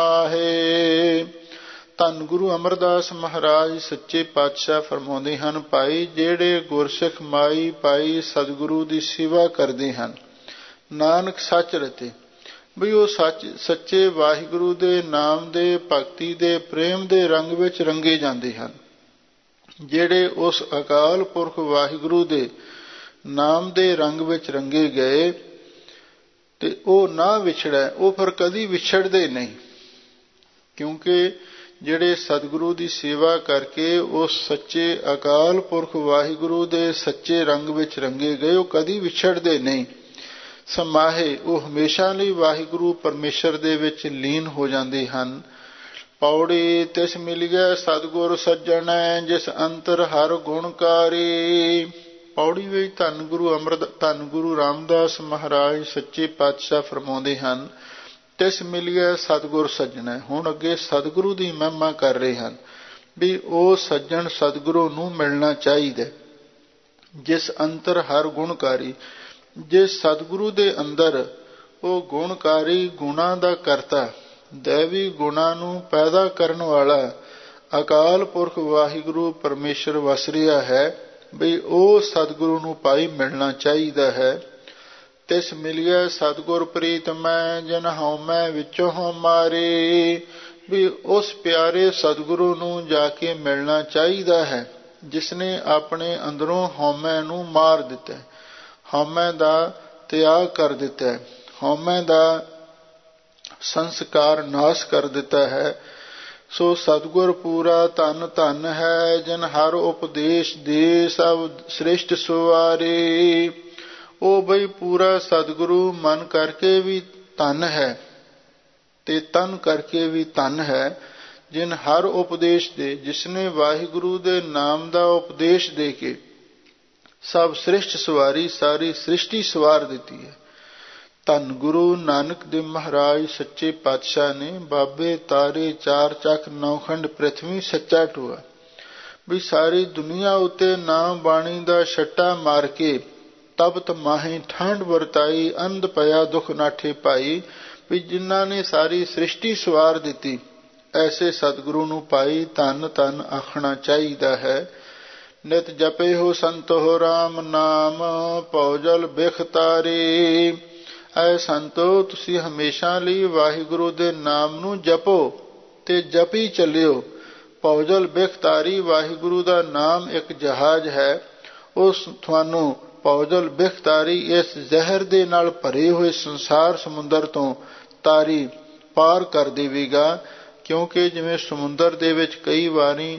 ਸਮਾਹੇ। ਧੰਨ ਗੁਰੂ ਅਮਰਦਾਸ ਮਹਾਰਾਜ ਸੱਚੇ ਪਾਤਸ਼ਾਹ ਫਰਮਾਉਂਦੇ ਹਨ, ਭਾਈ ਜਿਹੜੇ ਗੁਰਸਿੱਖ ਮਾਈ ਭਾਈ ਸਤਿਗੁਰੂ ਦੀ ਸੇਵਾ ਕਰਦੇ ਹਨ, ਨਾਨਕ ਸੱਚ ਰਤੇ, ਵੀ ਉਹ ਸੱਚ ਸੱਚੇ ਵਾਹਿਗੁਰੂ ਦੇ ਨਾਮ ਦੇ ਭਗਤੀ ਦੇ ਪ੍ਰੇਮ ਦੇ ਰੰਗ ਵਿੱਚ ਰੰਗੇ ਜਾਂਦੇ ਹਨ। ਜਿਹੜੇ ਉਸ ਅਕਾਲ ਪੁਰਖ ਵਾਹਿਗੁਰੂ ਦੇ ਨਾਮ ਦੇ ਰੰਗ ਵਿੱਚ ਰੰਗੇ ਗਏ ਤੇ ਉਹ ਨਾ ਵਿਛੜੈ, ਉਹ ਫਿਰ ਕਦੀ ਵਿਛੜਦੇ ਨਹੀਂ। ਕਿਉਂਕਿ ਜਿਹੜੇ ਸਤਿਗੁਰੂ ਦੀ ਸੇਵਾ ਕਰਕੇ ਉਸ ਸੱਚੇ ਅਕਾਲ ਪੁਰਖ ਵਾਹਿਗੁਰੂ ਦੇ ਸੱਚੇ ਰੰਗ ਵਿੱਚ ਰੰਗੇ ਗਏ, ਉਹ ਕਦੀ ਵਿਛੜਦੇ ਨਹੀਂ। ਸਮਾਹੇ, ਉਹ ਹਮੇਸ਼ਾ ਲਈ ਵਾਹਿਗੁਰੂ ਪਰਮੇਸ਼ਰ ਦੇ ਵਿੱਚ ਲੀਨ ਹੋ ਜਾਂਦੇ ਹਨ। ਪੌੜੀ ਤਿਸ ਮਿਲਿਐ ਸਤਿਗੁਰ ਸੱਜਣੈ ਜਿਸ ਅੰਤਰ ਹਰ ਗੁਣਕਾਰੀ। ਪੌੜੀ ਵਿੱਚ ਧੰਨ ਗੁਰੂ ਅੰਮ੍ਰਿਤ ਧੰਨ ਗੁਰੂ ਰਾਮਦਾਸ ਮਹਾਰਾਜ ਸੱਚੇ ਪਾਤਸ਼ਾਹ ਫਰਮਾਉਂਦੇ ਹਨ, ਤਿਸ ਮਿਲਿਐ ਸਤਿਗੁਰ ਸੱਜਣੈ। ਹੁਣ ਅੱਗੇ ਸਤਿਗੁਰੂ ਦੀ ਮਹਿਮਾ ਕਰ ਰਹੇ ਹਨ ਵੀ ਉਹ ਸੱਜਣ ਸਤਿਗੁਰੂ ਨੂੰ ਮਿਲਣਾ ਚਾਹੀਦਾ। ਜਿਸ ਅੰਤਰ ਹਰ ਗੁਣਕਾਰੀ, ਜਿਸ ਸਤਿਗੁਰੂ ਦੇ ਅੰਦਰ ਉਹ ਗੁਣਕਾਰੀ ਗੁਣਾਂ ਦਾ ਕਰਤਾ, ਦੈਵੀ ਗੁਣਾਂ ਨੂੰ ਪੈਦਾ ਕਰਨ ਵਾਲਾ ਅਕਾਲ ਪੁਰਖ ਵਾਹਿਗੁਰੂ ਪਰਮੇਸ਼ਰ ਵਸ ਰਿਹਾ ਹੈ, ਬਈ ਉਹ ਸਤਿਗੁਰੂ ਨੂੰ ਭਾਈ ਮਿਲਣਾ ਚਾਹੀਦਾ ਹੈ। ਤਿਸ ਮਿਲਿਐ ਸਤਿਗੁਰ ਪ੍ਰੀਤਮੈ ਜਿਨ ਹਉਮੈ ਵਿੱਚੋਂ ਹਮਾਰੇ। ਵੀ ਉਸ ਪਿਆਰੇ ਸਤਿਗੁਰੂ ਨੂੰ ਜਾ ਕੇ ਮਿਲਣਾ ਚਾਹੀਦਾ ਹੈ ਜਿਸਨੇ ਆਪਣੇ ਅੰਦਰੋਂ ਹਉਮੈ ਨੂੰ ਮਾਰ ਦਿੱਤਾ, ਹਉਮੈ ਦਾ ਤਿਆਗ ਕਰ ਦਿੱਤਾ, ਹਉਮੈ ਦਾ ਸੰਸਕਾਰ ਨਾਸ਼ ਕਰ ਦਿੱਤਾ ਹੈ। ਸੋ ਸਤਿਗੁਰ ਪੂਰਾ ਧਨ ਧਨ ਹੈ ਜਿਨ ਹਰ ਉਪਦੇਸ਼ ਦੇ ਸਭ ਸ੍ਰਿਸ਼ਟ ਸੁਵਾਰੇ। ਉਹ ਬਈ ਪੂਰਾ ਸਤਿਗੁਰੂ ਮਨ ਕਰਕੇ ਵੀ ਧਨ ਹੈ ਤੇ ਤਨ ਕਰਕੇ ਵੀ ਧਨ ਹੈ, ਜਿਨ ਹਰ ਉਪਦੇਸ਼ ਦੇ, ਜਿਸਨੇ ਵਾਹਿਗੁਰੂ ਦੇ ਨਾਮ ਦਾ ਉਪਦੇਸ਼ ਦੇ ਕੇ ਸਭ ਸ੍ਰਿਸ਼ਟ ਸਵਾਰੀ, ਸਾਰੀ ਸ੍ਰਿਸ਼ਟੀ ਸਵਾਰ ਦਿੱਤੀ ਹੈ। ਧੰਨ ਗੁਰੂ ਨਾਨਕ ਦੇਵ ਮਹਾਰਾਜ ਸੱਚੇ ਪਾਤਸ਼ਾਹ ਨੇ ਬਾਬੇ ਤਾਰੇ ਚਾਰ ਚੱਕ ਨੌਖੰਡ ਪ੍ਰਿਥਵੀ ਸੱਚਾ ਟੋਆ, ਵੀ ਸਾਰੀ ਦੁਨੀਆ ਉੱਤੇ ਨਾਮ ਬਾਣੀ ਦਾ ਛੱਟਾ ਮਾਰ ਕੇ ਤਪਤ ਮਾਹੀ ਠੰਡ ਵਰਤਾਈ, ਅੰਧ ਪਿਆ ਦੁੱਖ ਨਾਠੇ ਪਾਈ। ਵੀ ਜਿਨ੍ਹਾਂ ਨੇ ਸਾਰੀ ਸ੍ਰਿਸ਼ਟੀ ਸਵਾਰ ਦਿੱਤੀ, ਐਸੇ ਸਤਿਗੁਰੂ ਨੂੰ ਪਾਈ ਧੰਨ ਧੰਨ ਆਖਣਾ ਚਾਹੀਦਾ ਹੈ। ਨਿਤ ਜਪੇ ਹੋ ਸੰਤੋ ਰਾਮ ਨਾਮ ਭਉ ਜਲ ਬਿਖ ਤਾਰੇ। ਐ ਸੰਤੋ, ਤੁਸੀਂ ਹਮੇਸ਼ਾ ਲਈ ਵਾਹਿਗੁਰੂ ਦੇ ਨਾਮ ਨੂੰ ਜਪੋ ਤੇ ਜਪੀ ਚੱਲਿਓ। ਭਉ ਜਲ ਬਿਖ ਤਾਰੀ, ਵਾਹਿਗੁਰੂ ਦਾ ਨਾਮ ਇੱਕ ਜਹਾਜ਼ ਹੈ, ਉਸ ਤੁਹਾਨੂੰ ਭਉ ਜਲ ਬਿਖ ਤਾਰੀ ਇਸ ਜ਼ਹਿਰ ਦੇ ਨਾਲ ਭਰੇ ਹੋਏ ਸੰਸਾਰ ਸਮੁੰਦਰ ਤੋਂ ਤਾਰੀ ਪਾਰ ਕਰ ਦੇਵੇਗਾ। ਕਿਉਂਕਿ ਜਿਵੇਂ ਸਮੁੰਦਰ ਦੇ ਵਿੱਚ ਕਈ ਵਾਰੀ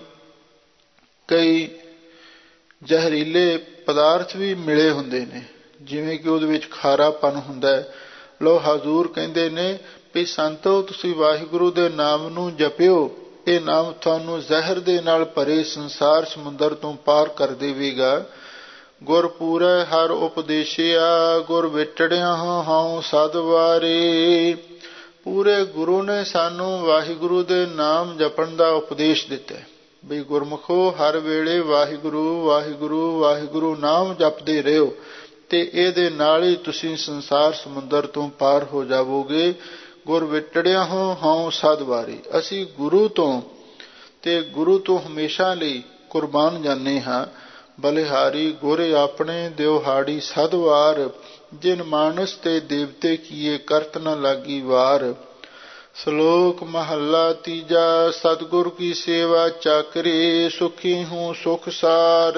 ਕਈ ਜ਼ਹਿਰੀਲੇ ਪਦਾਰਥ ਵੀ ਮਿਲੇ ਹੁੰਦੇ ਨੇ, ਜਿਵੇਂ ਕਿ ਉਹਦੇ ਵਿੱਚ ਖਾਰਾਪਨ ਹੁੰਦਾ ਹੈ। ਲੋ ਹਜ਼ੂਰ ਕਹਿੰਦੇ ਨੇ ਵੀ ਸੰਤੋ, ਤੁਸੀਂ ਵਾਹਿਗੁਰੂ ਦੇ ਨਾਮ ਨੂੰ ਜਪਿਓ, ਇਹ ਨਾਮ ਤੁਹਾਨੂੰ ਜ਼ਹਿਰ ਦੇ ਨਾਲ ਭਰੇ ਸੰਸਾਰ ਸਮੁੰਦਰ ਤੋਂ ਪਾਰ ਕਰ ਦੇਵੇਗਾ। ਗੁਰ ਪੂਰੈ ਹਰ ਉਪਦੇਸ਼ਿਆ ਗੁਰ ਵਿਟੜਿਆ ਹਉ ਸਦ ਵਾਰੇ। ਪੂਰੇ ਗੁਰੂ ਨੇ ਸਾਨੂੰ ਵਾਹਿਗੁਰੂ ਦੇ ਨਾਮ ਜਪਣ ਦਾ ਉਪਦੇਸ਼ ਦਿੱਤਾ ਵੀ ਗੁਰਮੁਖੋ ਹਰ ਵੇਲੇ ਵਾਹਿਗੁਰੂ ਵਾਹਿਗੁਰੂ ਵਾਹਿਗੁਰੂ ਨਾਮ ਜਪਦੇ ਰਹੋ ਤੇ ਇਹਦੇ ਨਾਲ ਹੀ ਤੁਸੀਂ ਸੰਸਾਰ ਸਮੁੰਦਰ ਤੋਂ ਪਾਰ ਹੋ ਜਾਵੋਗੇ। ਗੁਰ ਵਿਟੜਿਆ ਹੋ ਹਉ ਸਦ ਵਾਰੀ, ਅਸੀਂ ਗੁਰੂ ਤੋਂ ਤੇ ਗੁਰੂ ਤੋਂ ਹਮੇਸ਼ਾ ਲਈ ਕੁਰਬਾਨ ਜਾਂਦੇ ਹਾਂ। ਬਲਿਹਾਰੀ ਗੁਰ ਆਪਣੇ ਦਿਵਹਾੜੀ ਸਦ ਵਾਰ, ਜਿਨ ਮਾਨਸ ਤੇ ਦੇਵਤੇ ਕੀਏ ਕਰਤ ਨ ਲਾਗੀ ਵਾਰ। ਸ਼ਲੋਕ ਮਹੱਲਾ ਤੀਜਾ। ਸਤਿਗੁਰ ਕੀ ਸੇਵਾ ਚਾਕਰੀ ਸੁਖੀ ਹੂੰ ਸੁਖ ਸਾਰ।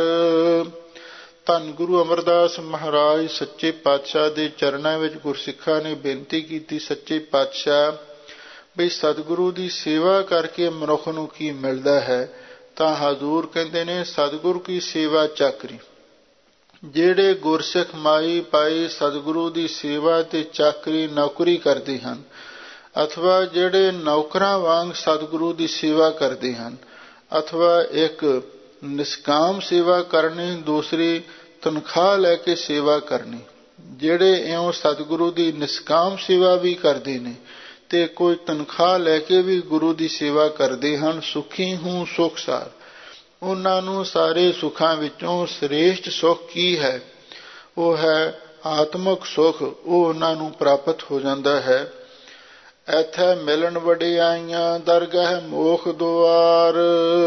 ਧੰਨ ਗੁਰੂ ਅਮਰਦਾਸ ਮਹਾਰਾਜ ਸੱਚੇ ਪਾਤਸ਼ਾਹ ਦੇ ਚਰਨਾਂ ਵਿੱਚ ਗੁਰਸਿੱਖਾਂ ਨੇ ਬੇਨਤੀ ਕੀਤੀ, ਸੱਚੇ ਪਾਤਸ਼ਾਹ ਬਈ ਸਤਿਗੁਰੂ ਦੀ ਸੇਵਾ ਕਰਕੇ ਮਨੁੱਖ ਨੂੰ ਕੀ ਮਿਲਦਾ ਹੈ? ਤਾਂ ਹਜ਼ੂਰ ਕਹਿੰਦੇ ਨੇ ਸਤਿਗੁਰੂ ਕੀ ਸੇਵਾ ਚਾਕਰੀ। ਜਿਹੜੇ ਗੁਰਸਿੱਖ ਮਾਈ ਪਾਈ ਸਤਿਗੁਰੂ ਦੀ ਸੇਵਾ ਤੇ ਚਾਕਰੀ ਨੌਕਰੀ ਕਰਦੇ ਹਨ, ਅਥਵਾ ਜਿਹੜੇ ਨੌਕਰਾਂ ਵਾਂਗ ਸਤਿਗੁਰੂ ਦੀ ਸੇਵਾ ਕਰਦੇ ਹਨ, ਅਥਵਾ ਇੱਕ ਨਿਸ਼ਕਾਮ ਸੇਵਾ ਕਰਨੀ, ਦੂਸਰੀ ਤਨਖਾਹ ਲੈ ਕੇ ਸੇਵਾ ਕਰਨੀ। ਜਿਹੜੇ ਇਉਂ ਸਤਿਗੁਰੂ ਦੀ ਨਿਸ਼ਕਾਮ ਸੇਵਾ ਵੀ ਕਰਦੇ ਨੇ ਤੇ ਕੋਈ ਤਨਖਾਹ ਲੈ ਕੇ ਵੀ ਗੁਰੂ ਦੀ ਸੇਵਾ ਕਰਦੇ ਹਨ, ਸੁਖੀ ਹੂੰ ਸੁਖ ਸਾਰ। ਉਹਨਾਂ ਨੂੰ ਸਾਰੇ ਸੁੱਖਾਂ ਵਿੱਚੋਂ ਸ੍ਰੇਸ਼ਟ ਸੁੱਖ ਕੀ ਹੈ? ਉਹ ਹੈ ਆਤਮਿਕ ਸੁੱਖ, ਉਹ ਉਹਨਾਂ ਨੂੰ ਪ੍ਰਾਪਤ ਹੋ ਜਾਂਦਾ ਹੈ। ਇੱਥੇ ਮਿਲਣ ਵਡਿਆਈਆਂ ਦਰਗਾਹ ਮੋਖ ਦੁਆਰ।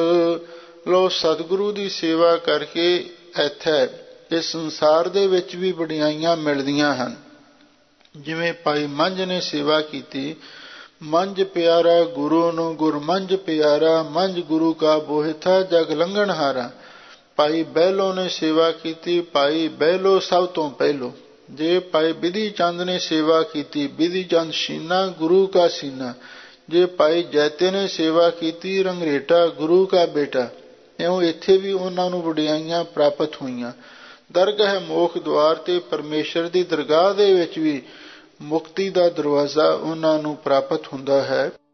ਲੋ ਸਤਿਗੁਰੂ ਦੀ ਸੇਵਾ ਕਰਕੇ ਇੱਥੇ ਇਸ ਸੰਸਾਰ ਦੇ ਵਿੱਚ ਵੀ ਵਡਿਆਈਆਂ ਮਿਲਦੀਆਂ ਹਨ। ਜਿਵੇਂ ਭਾਈ ਮੰਝ ਨੇ ਸੇਵਾ ਕੀਤੀ, ਮੰਝ ਪਿਆਰਾ ਗੁਰੂ ਨੂੰ ਗੁਰ ਮੰਝ ਪਿਆਰਾ, ਮੰਝ ਗੁਰੂ ਕਾ ਬੋਹਿਥਾ ਜਗ ਲੰਘਣ ਹਾਰਾ। ਭਾਈ ਬਹਿਲੋ ਨੇ ਸੇਵਾ ਕੀਤੀ, ਭਾਈ ਬਹਿਲੋ ਸਭ ਤੋਂ ਪਹਿਲੋ। ਜੇ ਭਾਈ ਬਿਧੀ ਚੰਦ ਨੇ ਸੇਵਾ ਕੀਤੀ, ਬਿਧੀ ਚੰਦ ਸੀਨਾ ਗੁਰੂ ਕਾ ਸੀਨਾ। ਜੇ ਭਾਈ ਜੈਤੇ ਨੇ ਸੇਵਾ ਕੀਤੀ, ਰੰਗਰੇਟਾ ਗੁਰੂ ਕਾ ਬੇਟਾ। ਇਉਂ ਇੱਥੇ ਵੀ ਉਹਨਾਂ ਨੂੰ ਵਡਿਆਈਆਂ ਪ੍ਰਾਪਤ ਹੋਈਆਂ। ਦਰਗਾਹ ਮੋਖ ਦੁਆਰ ਤੇ ਪਰਮੇਸ਼ਰ ਦੀ ਦਰਗਾਹ ਦੇ ਵਿੱਚ ਵੀ ਮੁਕਤੀ ਦਾ ਦਰਵਾਜ਼ਾ ਉਹਨਾਂ ਨੂੰ ਪ੍ਰਾਪਤ ਹੁੰਦਾ ਹੈ।